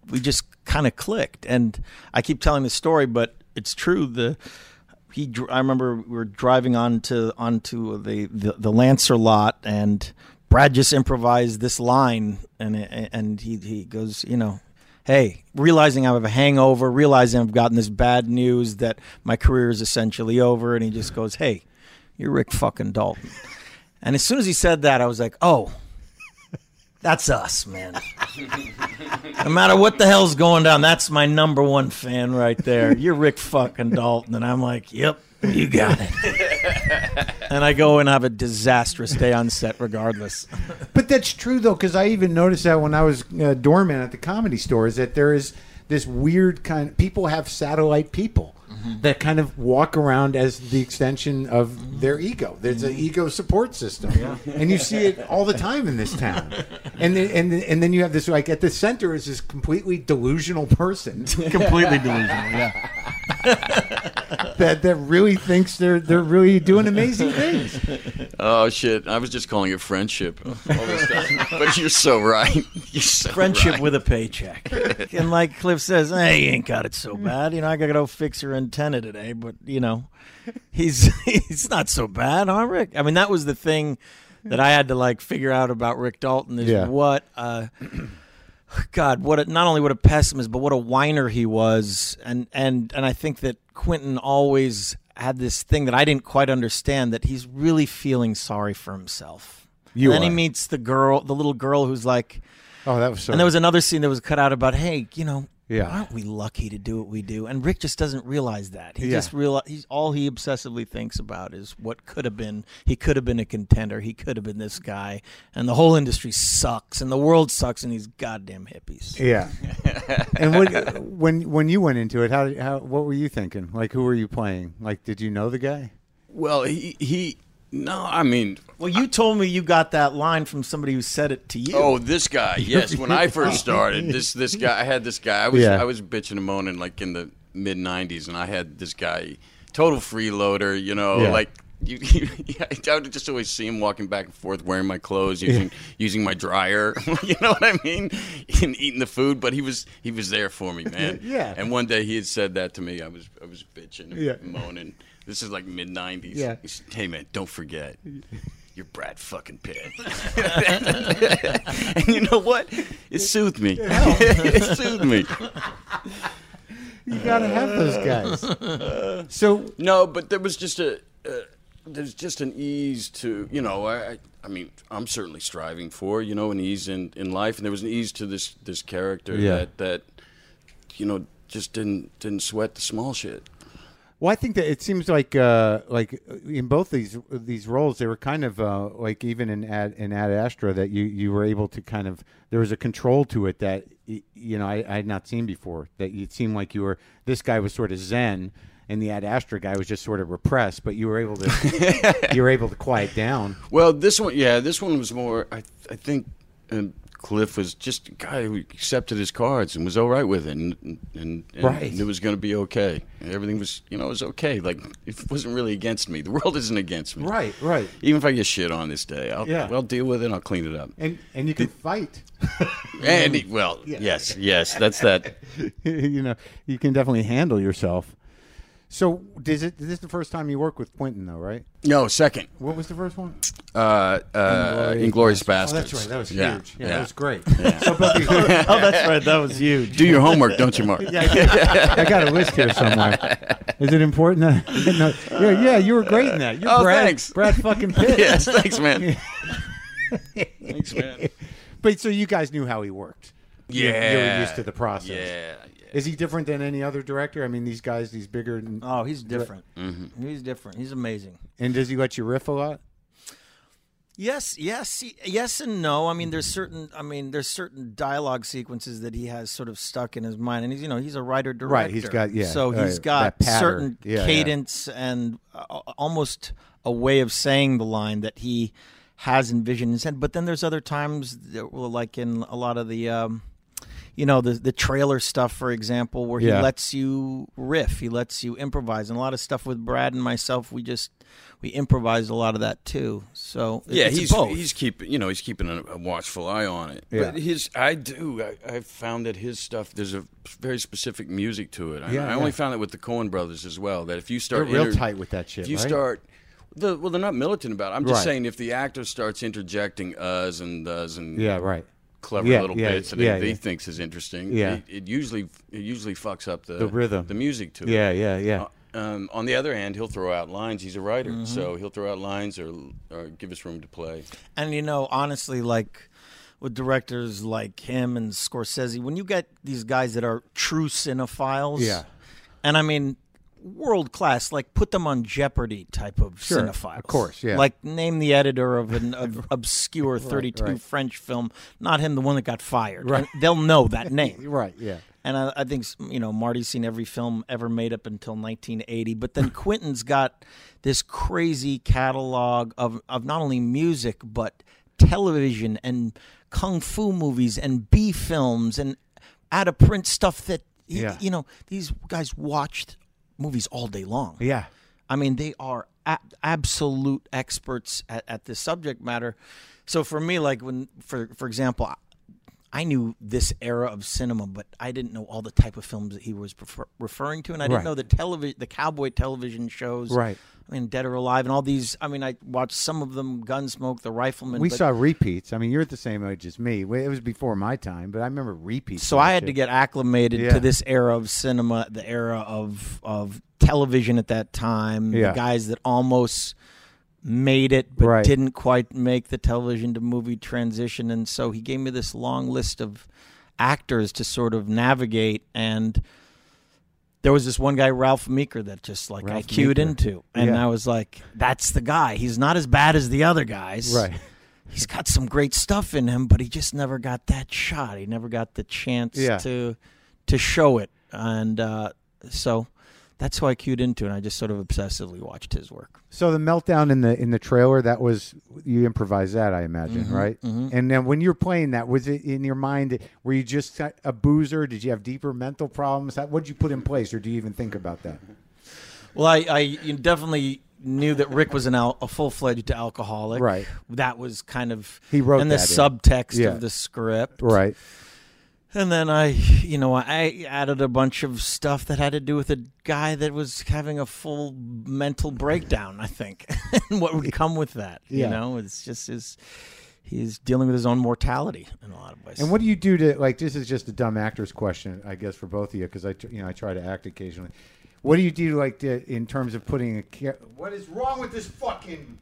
just kind of clicked. And I keep telling the story, but it's true. I remember we were driving onto the Lancer lot, and Brad just improvised this line, and he goes, hey, realizing I have a hangover, realizing I've gotten this bad news that my career is essentially over, and he just goes, hey, you're Rick fucking Dalton. And as soon as he said that, I was like, oh, that's us, man. No matter what the hell's going down, that's my number one fan right there. You're Rick fucking Dalton. And I'm like, yep, you got it. And I go and have a disastrous day on set regardless. But that's true, though, because I even noticed that when I was doorman at the Comedy Store, is that there is this weird kind of, people have satellite people that kind of walk around as the extension of their ego. There's an ego support system, and you see it all the time in this town. And then you have this, like, at the center is this completely delusional person, Completely delusional, yeah. that really thinks they're really doing amazing things. Oh shit! I was just calling it friendship. All this stuff. But you're so right. You're so Friendship right. with a paycheck. And like Cliff says, hey, you ain't got it so bad. I got to go fix your antenna today, but he's not so bad, huh, Rick? I mean, that was the thing that I had to like figure out about Rick Dalton is what God, not only what a pessimist, but what a whiner he was. And I think that Quentin always had this thing that I didn't quite understand, that he's really feeling sorry for himself. And then he meets the little girl who's like, oh, that was so. And there was another scene that was cut out about, hey, aren't we lucky to do what we do? And Rick just doesn't realize that. He just all he obsessively thinks about is what could have been. He could have been a contender. He could have been this guy. And the whole industry sucks, and the world sucks, and these goddamn hippies. Yeah. And when you went into it, what were you thinking? Like, who were you playing? Like, did you know the guy? Well, no, I mean... Well, you told me you got that line from somebody who said it to you. Oh, this guy, yes. When I first started, this guy, I had this guy. I was bitching and moaning like in the mid-'90s, and I had this guy, total freeloader, like... I would just always see him walking back and forth wearing my clothes, using my dryer, you know what I mean, and eating the food. But he was there for me, man. Yeah. And one day he had said that to me. I was bitching and moaning. This is like mid-'90s. Yeah. He said, hey, man, don't forget. You're Brad fucking Pitt. And you know what? It soothed me. It soothed me. You gotta have those guys. So no, but there was just there's just an ease to, I mean, I'm certainly striving for, an ease in life, and there was an ease to this character that just didn't sweat the small shit. Well, I think that it seems like in both these roles, they were kind of like even in Ad Astra, that you were able to kind of, there was a control to it that I had not seen before. That it seemed like this guy was sort of zen, and the Ad Astra guy was just sort of repressed, but you were able to quiet down. Well, this one was more. I think Cliff was just a guy who accepted his cards and was all right with it, and right. It was going to be okay. And everything was, it was okay. Like, it wasn't really against me. The world isn't against me. Right. Even if I get shit on this day, I'll deal with it and I'll clean it up. And you can fight. Yes, that's that. You can definitely handle yourself. So, this is the first time you work with Quentin, though, right? No, second. What was the first one? Inglourious Basterds. Oh, that's right. That was huge. Yeah. That was great. Yeah. Oh, that's right. That was huge. Do your homework, don't you, Mark? I got a list here somewhere. Is it important? No. Yeah, you were great in that. You're thanks. Brad fucking Pitt. Yes, thanks, man. Thanks, man. But so you guys knew how he worked. Yeah. You were used to the process. Yeah. Is he different than any other director? I mean, these guys, these bigger. Oh, he's different. Mm-hmm. He's different. He's amazing. And does he let you riff a lot? Yes, and no. I mean, there's certain dialogue sequences that he has sort of stuck in his mind, and he's a writer director. Right. He's got So he's got certain cadence and almost a way of saying the line that he has envisioned in his head. But then there's other times, like in a lot of the. the trailer stuff, for example, where he Yeah. lets you riff, he lets you improvise, and a lot of stuff with Brad and myself, we improvised a lot of that too. So it's he's keeping a watchful eye on it. Yeah. But I've found that his stuff, there's a very specific music to it. I only found that with the Coen brothers as well. That if you start, they're real tight with that shit. If you right? start. They're not militant about it. I'm just Right. saying if the actor starts interjecting us and does and right. clever Yeah, little yeah, bits that yeah, he yeah. thinks is interesting, Yeah. it usually fucks up the rhythm, the music to it. Yeah. On the other hand, he'll throw out lines. He's a writer, so he'll throw out lines or give us room to play. And honestly, like with directors like him and Scorsese, when you get these guys that are true cinephiles, Yeah. and I mean world class, like put them on Jeopardy type of Sure, cinephiles. of course, yeah. Like name the editor of an obscure 32 right. French film, not him, the one that got fired. Right. And they'll know that name. Right, yeah. And I think, Marty's seen every film ever made up until 1980. But then Quentin's got this crazy catalog of not only music, but television and kung fu movies and B films and out-of-print stuff that, these guys watched movies all day long. Yeah. I mean, they are absolute experts at this subject matter. So for me, like for example, I knew this era of cinema, but I didn't know all the type of films that he was referring to, and I didn't know the cowboy television shows. Right. I mean, Dead or Alive, and all these. I mean, I watched some of them, Gunsmoke, The Rifleman. We saw repeats. I mean, you're at the same age as me. It was before my time, but I remember repeats. So I had to get acclimated to this era of cinema, the era of television at that time. Yeah. The guys that almost made it but didn't quite make the television to movie transition. And so he gave me this long list of actors to sort of navigate. And there was this one guy, Ralph Meeker, that just like I cued into. And I was like, that's the guy. He's not as bad as the other guys. Right. He's got some great stuff in him, but he just never got that shot. He never got the chance to show it. And so that's who I cued into, and I just sort of obsessively watched his work. So the meltdown in the trailer, that was, you improvised that, I imagine, right? Mm-hmm. And then when you're playing that, was it in your mind, were you just a boozer? Did you have deeper mental problems? What did you put in place, or do you even think about that? Well, I definitely knew that Rick was a full-fledged alcoholic. Right. That was kind of he wrote in the that subtext of the script. Right. And then I added a bunch of stuff that had to do with a guy that was having a full mental breakdown, I think, and what would come with that. Yeah. It's just he's dealing with his own mortality in a lot of ways. And what do you do to, like, this is just a dumb actor's question, I guess, for both of you, because I try to act occasionally. What do you do, like, in terms of putting what is wrong with this fucking?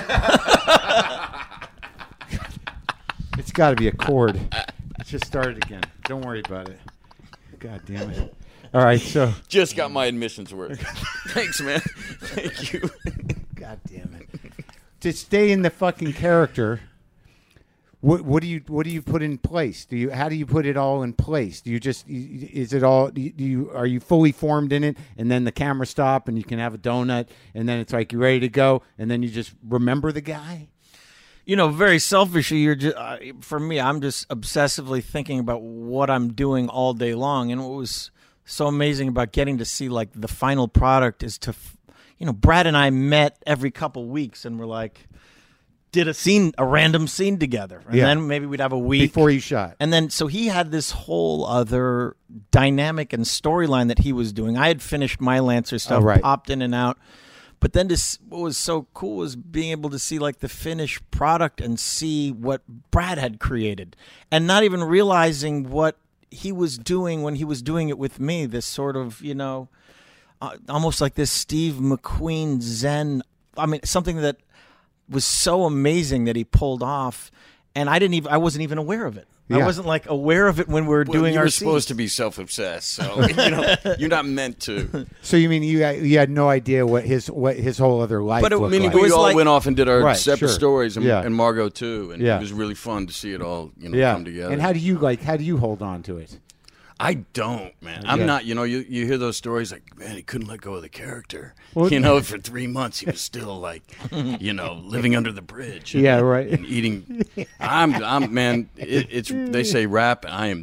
It's got to be a chord. Let's just start it again. Don't worry about it. God damn it. All right, so. Just got my admissions worth. Thanks, man. Thank you. God damn it. To stay in the fucking character, what do you put in place? How do you put it all in place? Do you just, is it all, are you fully formed in it, and then the camera stop and you can have a donut, and then it's like you're ready to go, and then you just remember the guy? Very selfishly, you're just, for me, I'm just obsessively thinking about what I'm doing all day long. And what was so amazing about getting to see, like, the final product is to, Brad and I met every couple weeks and we're like, did a random scene together. And then maybe we'd have a week. Before you shot. And then, so he had this whole other dynamic and storyline that he was doing. I had finished my Lancer stuff, popped in and out. But then what was so cool was being able to see, like, the finished product and see what Brad had created, and not even realizing what he was doing when he was doing it with me. This sort of, almost like this Steve McQueen Zen. I mean, something that was so amazing that he pulled off, and I wasn't even aware of it. Yeah. I wasn't, like, aware of it when we were doing our scenes. You were supposed to be self-obsessed, so you're not meant to. So you mean you had no idea what his whole other life but looked like? We all went off and did our separate sure. stories, and Margot too, and it was really fun to see it all come together. And how do you hold on to it? I don't, man. I'm not, you hear those stories like, man, he couldn't let go of the character. Well, for 3 months he was still like, living under the bridge. And, yeah, right. And eating. I'm man, they say rap, and I am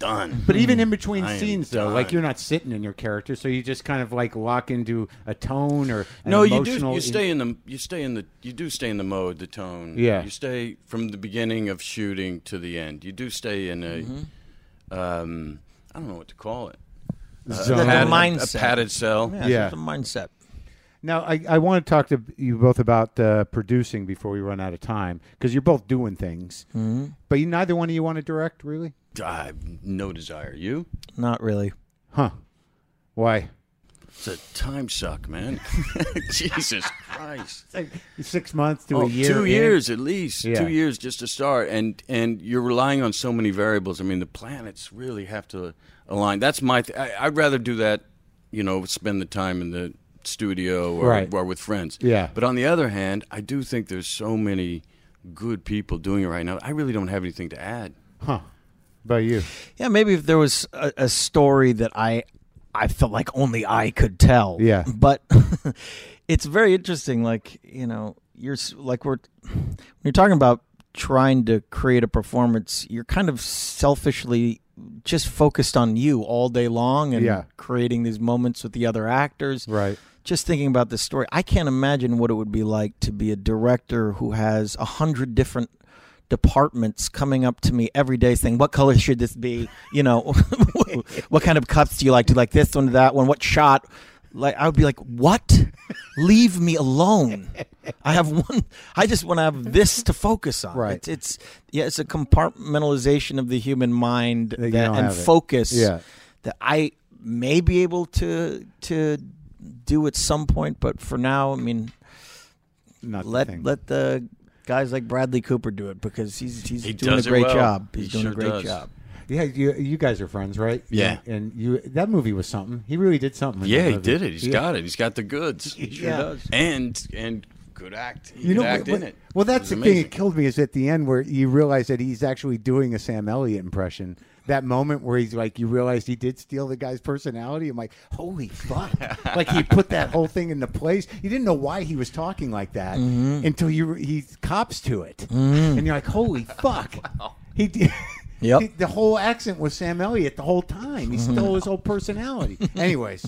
done. But even in between I am scenes, though, done. like you're not sitting in your character, so you just kind of like lock into a tone or an No, emotional. you stay in the you do stay in the mode, the tone. Yeah. You stay from the beginning of shooting to the end. You do stay in a I don't know what to call it. Zone. The A mindset. padded cell. Yeah. It's the mindset. Now, I want to talk to you both about producing before we run out of time, because you're both doing things. Mm-hmm. But neither one of you want to direct, really? I have no desire. You? Not really. Huh. Why? It's a time suck, man. Jesus Christ. It's like 6 months to a year. 2 years at least. Yeah. 2 years just to start. And you're relying on so many variables. I mean, the planets really have to align. That's my I'd rather do that, spend the time in the studio or with friends. Yeah. But on the other hand, I do think there's so many good people doing it right now. I really don't have anything to add. Huh. About you? Yeah, maybe if there was a story that I felt like only I could tell. Yeah. But it's very interesting. Like, you're like when you're talking about trying to create a performance, you're kind of selfishly just focused on you all day long and creating these moments with the other actors. Right. Just thinking about this story, I can't imagine what it would be like to be a director who has 100 different departments coming up to me every day saying, what color should this be? What kind of cuts do you like? Do you like this one, that one? What shot? Like, I would be like, what? Leave me alone. I just want to have this to focus on. Right. It's a compartmentalization of the human mind and focus that I may be able to do at some point, but for now, I mean, let the guys like Bradley Cooper do it, because he's doing a great job. He's doing a great job. Yeah, you guys are friends, right? Yeah. And that movie was something. He really did something. Yeah, he did it. He's got it. He's got the goods. He sure does. And good act. He could act in it. Well, that's the thing that killed me, is at the end where you realize that he's actually doing a Sam Elliott impression. That moment where he's like, you realize he did steal the guy's personality. I'm like, holy fuck. Like, he put that whole thing into place. You didn't know why he was talking like that until he cops to it. And you're like, holy fuck. Wow. He did. Yep. The whole accent was Sam Elliott the whole time. He stole his whole personality. Anyways,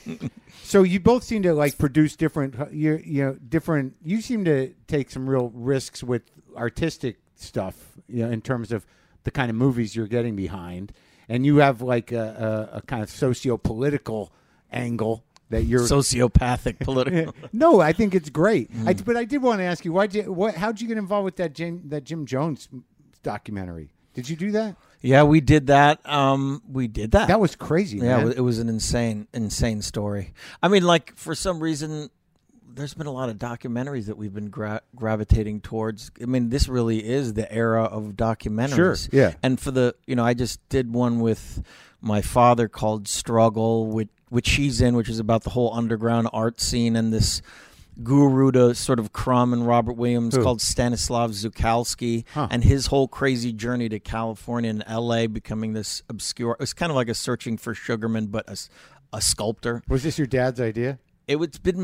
so you both seem to like produce different. Different. You seem to take some real risks with artistic stuff. In terms of the kind of movies you're getting behind, and you have like a kind of socio-political angle that you're sociopathic political. No, I think it's great. But I did want to ask you, how'd you get involved with that Jim Jones documentary? Did you do that? Yeah, we did that. That was crazy, man. Yeah, it was an insane story. I mean, like, for some reason, there's been a lot of documentaries that we've been gravitating towards. I mean, this really is the era of documentaries. Sure, yeah. And for I just did one with my father called Struggle, which she's in, which is about the whole underground art scene and this guru to sort of Crumb and Robert Williams called Stanislav Zukalski, and his whole crazy journey to California and L.A. becoming this obscure. It was kind of like a Searching for Sugarman, but a sculptor. Was this your dad's idea? It's been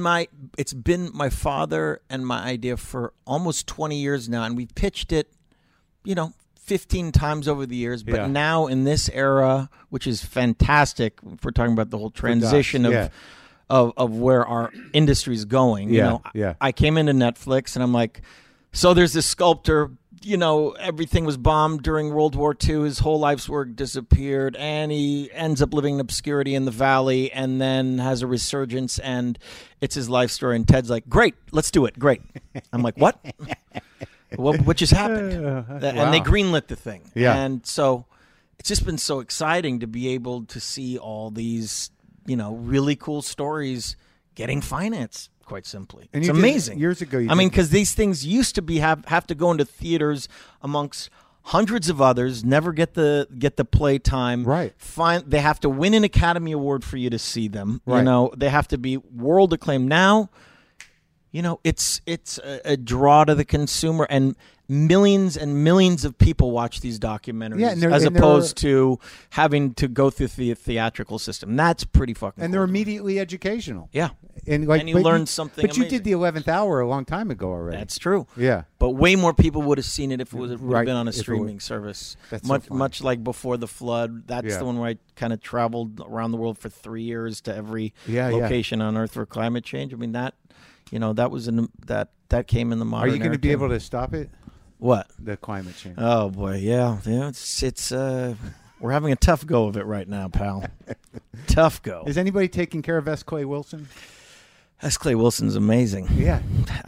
my father and my idea for almost 20 years now, and we've pitched it, 15 times over the years. But now in this era, which is fantastic, if we're talking about the whole transition of where our industry is going. I came into Netflix and I'm like, so there's this sculptor, everything was bombed during World War II. His whole life's work disappeared, and he ends up living in obscurity in the valley and then has a resurgence, and it's his life story. And Ted's like, great, let's do it. Great. I'm like, what? What just happened? And they greenlit the thing. Yeah. And so it's just been so exciting to be able to see all these really cool stories getting financed, quite simply. And it's amazing. Years ago, because these things used to have to go into theaters amongst hundreds of others, never get the play time. Right. They have to win an Academy Award for you to see them. Right. They have to be world acclaimed. Now, it's a draw to the consumer, and millions of people watch these documentaries as opposed to having to go through the theatrical system. That's pretty fucking And cool. they're immediately educational. Yeah. And you learn something But you amazing. did the 11th Hour a long time ago already. That's true. Yeah. But way more people would have seen it if it would have Right, been on a if it streaming would. service. That's so funny. Much like Before the Flood. That's Yeah. the one where I kind of traveled around the world for 3 years to every Yeah, location on Earth for climate change. I mean, that was that came in the modern Are you going to be era, too. able to stop it? What? The climate change. Oh boy, yeah. It's we're having a tough go of it right now, pal. Tough go. Is anybody taking care of S. Clay Wilson? S. Clay Wilson's amazing. Yeah.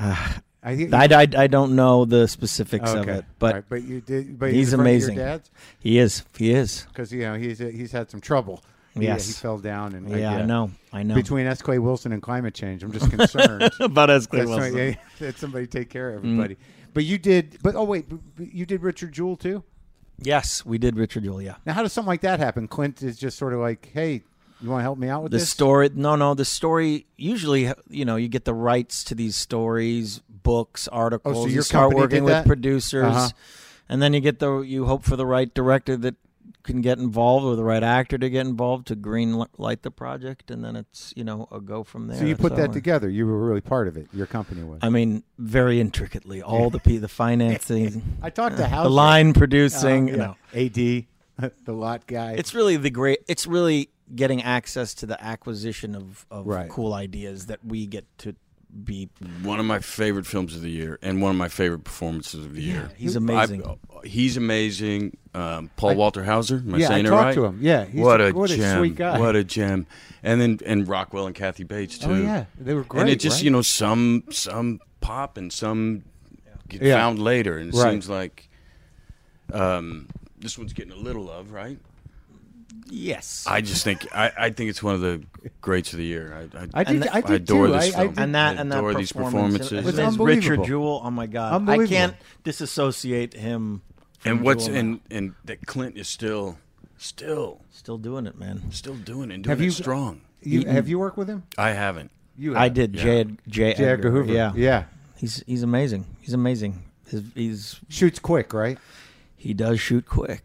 I don't know the specifics of it, but All right, but you did. But he's a friend of amazing. Your dad's? He is Because he's had some trouble. Yes. He fell down and I know. Between S. Clay Wilson and climate change, I'm just concerned. about S. Clay That's Wilson. right, that somebody take care of everybody. But you did. But you did Richard Jewell too. Yes, we did Richard Jewell. Yeah. Now, how does something like that happen? Clint is just sort of like, hey, you want to help me out with The this? story, no. The story usually, you get the rights to these stories, books, articles. Oh, so you your start company working did with that? producers, Uh-huh. and then you hope for the right director that can get involved, or the right actor to get involved to green light the project, and then it's a go from there. So you put That's that how together. You were really part of it. Your company was. I mean, very intricately, all the financing, I talked to House. the line producing. AD, the lot guy. It's really getting access to the acquisition of Right. cool ideas that we get to be. One of my favorite films of the year, and one of my favorite performances of the year. He's amazing. He's amazing. Paul Walter Hauser. Am I I saying it talked right? to him. Yeah, he's what a gem. Sweet guy. What a gem. And Rockwell and Kathy Bates too. Oh yeah, they were great. And it just right? some pop and some get Yeah. found later, and it Right. seems like this one's getting a little love, right? Yes. I just think I think it's one of the greats of the year. I did adore too. this film. and that adore these performances. It's His unbelievable. Richard Jewell. Oh my God, I Unbelievable. can't disassociate him. From And what's Jewell now. and that Clint is still Still doing it, man. doing it, and Have doing you- it strong. Have you worked with him? I haven't. You I have. did. Yeah. J. J. Edgar Hoover. Yeah, yeah. He's amazing. He's amazing. He's Shoots quick, right? he does shoot quick.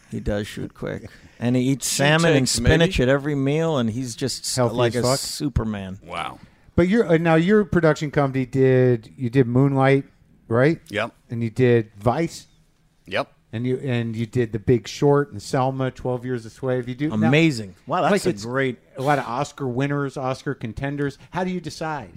And he eats salmon and takes, spinach maybe? at every meal, and he's just Healthy like as a fuck. Superman. Wow. But your production company did Moonlight, right? Yep. And you did Vice, Yep. and you did The Big Short and Selma, 12 Years a Slave. You do now- Amazing. Wow, that's it's great. A lot of Oscar winners, Oscar contenders. How do you decide?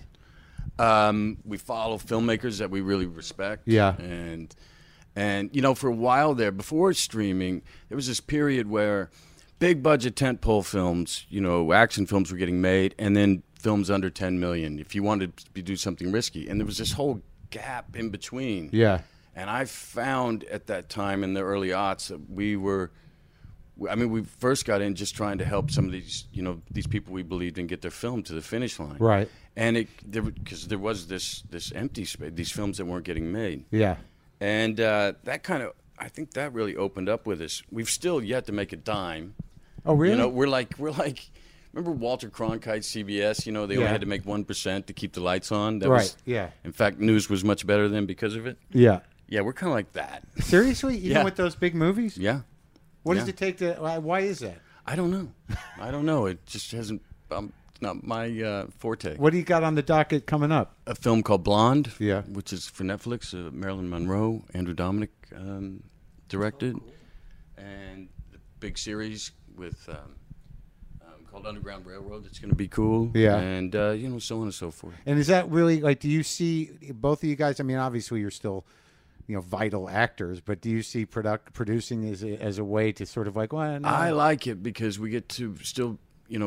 We follow filmmakers that we really respect. Yeah. And for a while there, before streaming, there was this period where big budget tentpole films, action films were getting made, and then films under 10 million if you wanted to do something risky. And there was this whole gap in between. Yeah. And I found at that time in the early aughts that we first got in just trying to help some of these, these people we believed in get their film to the finish line. Right. And because there was this empty space, these films that weren't getting made. Yeah. And that kind of, I think that really opened up with us. We've still yet to make a dime. Oh, really? We're like, remember Walter Cronkite, CBS? They only Yeah. had to make 1% to keep the lights on. That Right, was, yeah. In fact, news was much better then because of it. Yeah. Yeah, we're kind of like that. Seriously? Even Yeah. with those big movies? Yeah. What does Yeah. it take to? Why is that? I don't know. It just hasn't. It's not my forte. What do you got on the docket coming up? A film called Blonde. Yeah. Which is for Netflix. Marilyn Monroe, Andrew Dominic directed, and the big series with called Underground Railroad. That's going to be cool. Yeah. And so on and so forth. And is that really do you see both of you guys? I mean, obviously you're still, vital actors, but do you see producing as a way to sort of no. I like it because we get to still,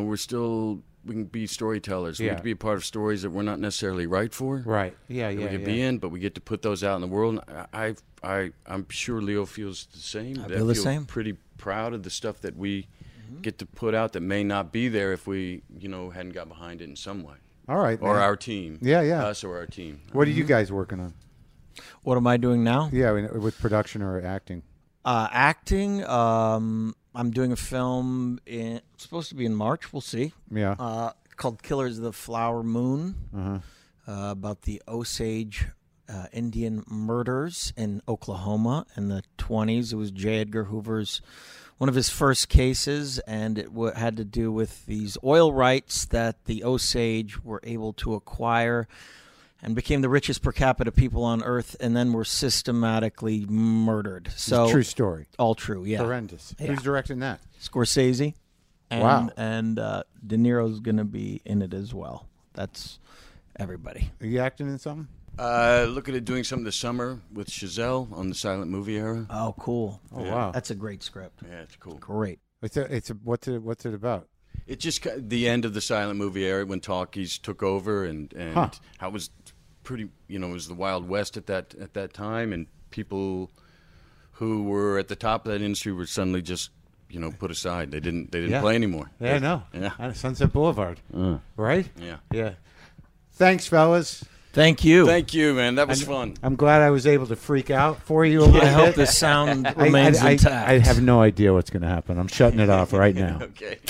we can be storytellers. We Yeah. get to be a part of stories that we're not necessarily right for. Right. Yeah. that Yeah. we could be in, but we get to put those out in the world. I'm sure Leo feels the same. I feel the same. Pretty proud of the stuff that we get to put out that may not be there if we, hadn't got behind it in some way. All right. Or man. our team. Yeah, yeah. Us or our team. What are you guys working on? What am I doing now? Yeah, with production or acting. Acting. I'm doing a film. It's supposed to be in March. We'll see. Yeah. Called Killers of the Flower Moon. about the Osage Indian murders in Oklahoma in the 1920s. It was J. Edgar Hoover's one of his first cases, and it had to do with these oil rights that the Osage were able to acquire and became the richest per capita people on Earth, and then were systematically murdered. So true story. All true, yeah. Horrendous. Yeah. Who's directing that? Scorsese. And, Wow. And De Niro's going to be in it as well. That's everybody. Are you acting in something? Looking at doing something this summer with Chazelle on the silent movie era. Oh, cool. Oh, wow. That's a great script. Yeah, it's cool. Great. What's it about? It just the end of the silent movie era when talkies took over, and how it was pretty. It was the Wild West at that time, and people who were at the top of that industry were suddenly just put aside. They didn't play anymore. Yeah, I know. Yeah. Sunset Boulevard. Right? Yeah. Yeah. Thanks, fellas. Thank you. Thank you, man. That was fun. I'm glad I was able to freak out for you a little bit. I hope the sound remains intact. I have no idea what's going to happen. I'm shutting it off right now. Okay.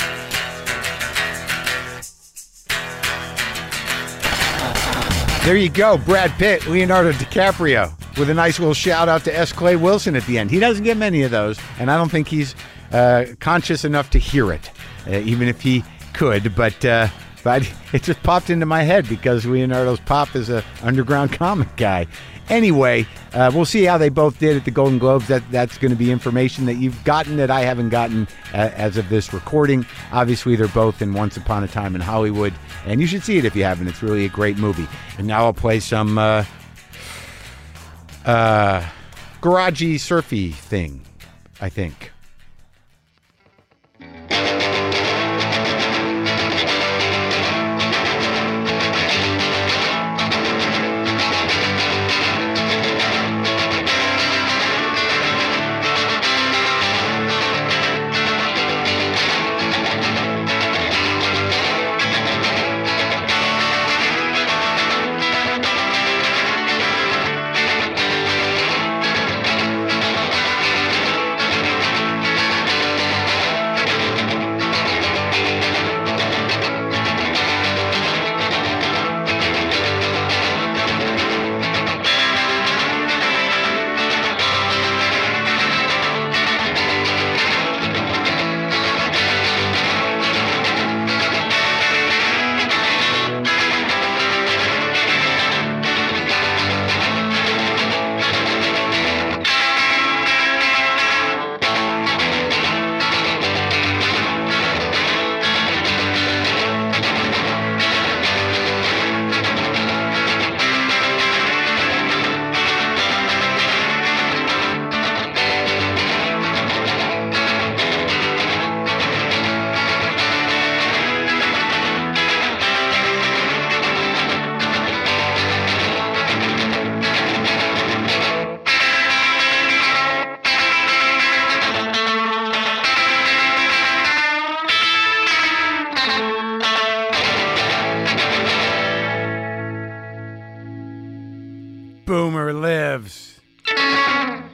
There you go, Brad Pitt, Leonardo DiCaprio, with a nice little shout out to S. Clay Wilson at the end. He doesn't get many of those, and I don't think he's conscious enough to hear it, even if he could. But it just popped into my head because Leonardo's pop is a underground comic guy. Anyway, we'll see how they both did at the Golden Globes. That's going to be information that you've gotten that I haven't gotten as of this recording. Obviously, they're both in Once Upon a Time in Hollywood, and you should see it if you haven't. It's really a great movie. And now I'll play some garagey, surfy thing, I think. Boomer lives.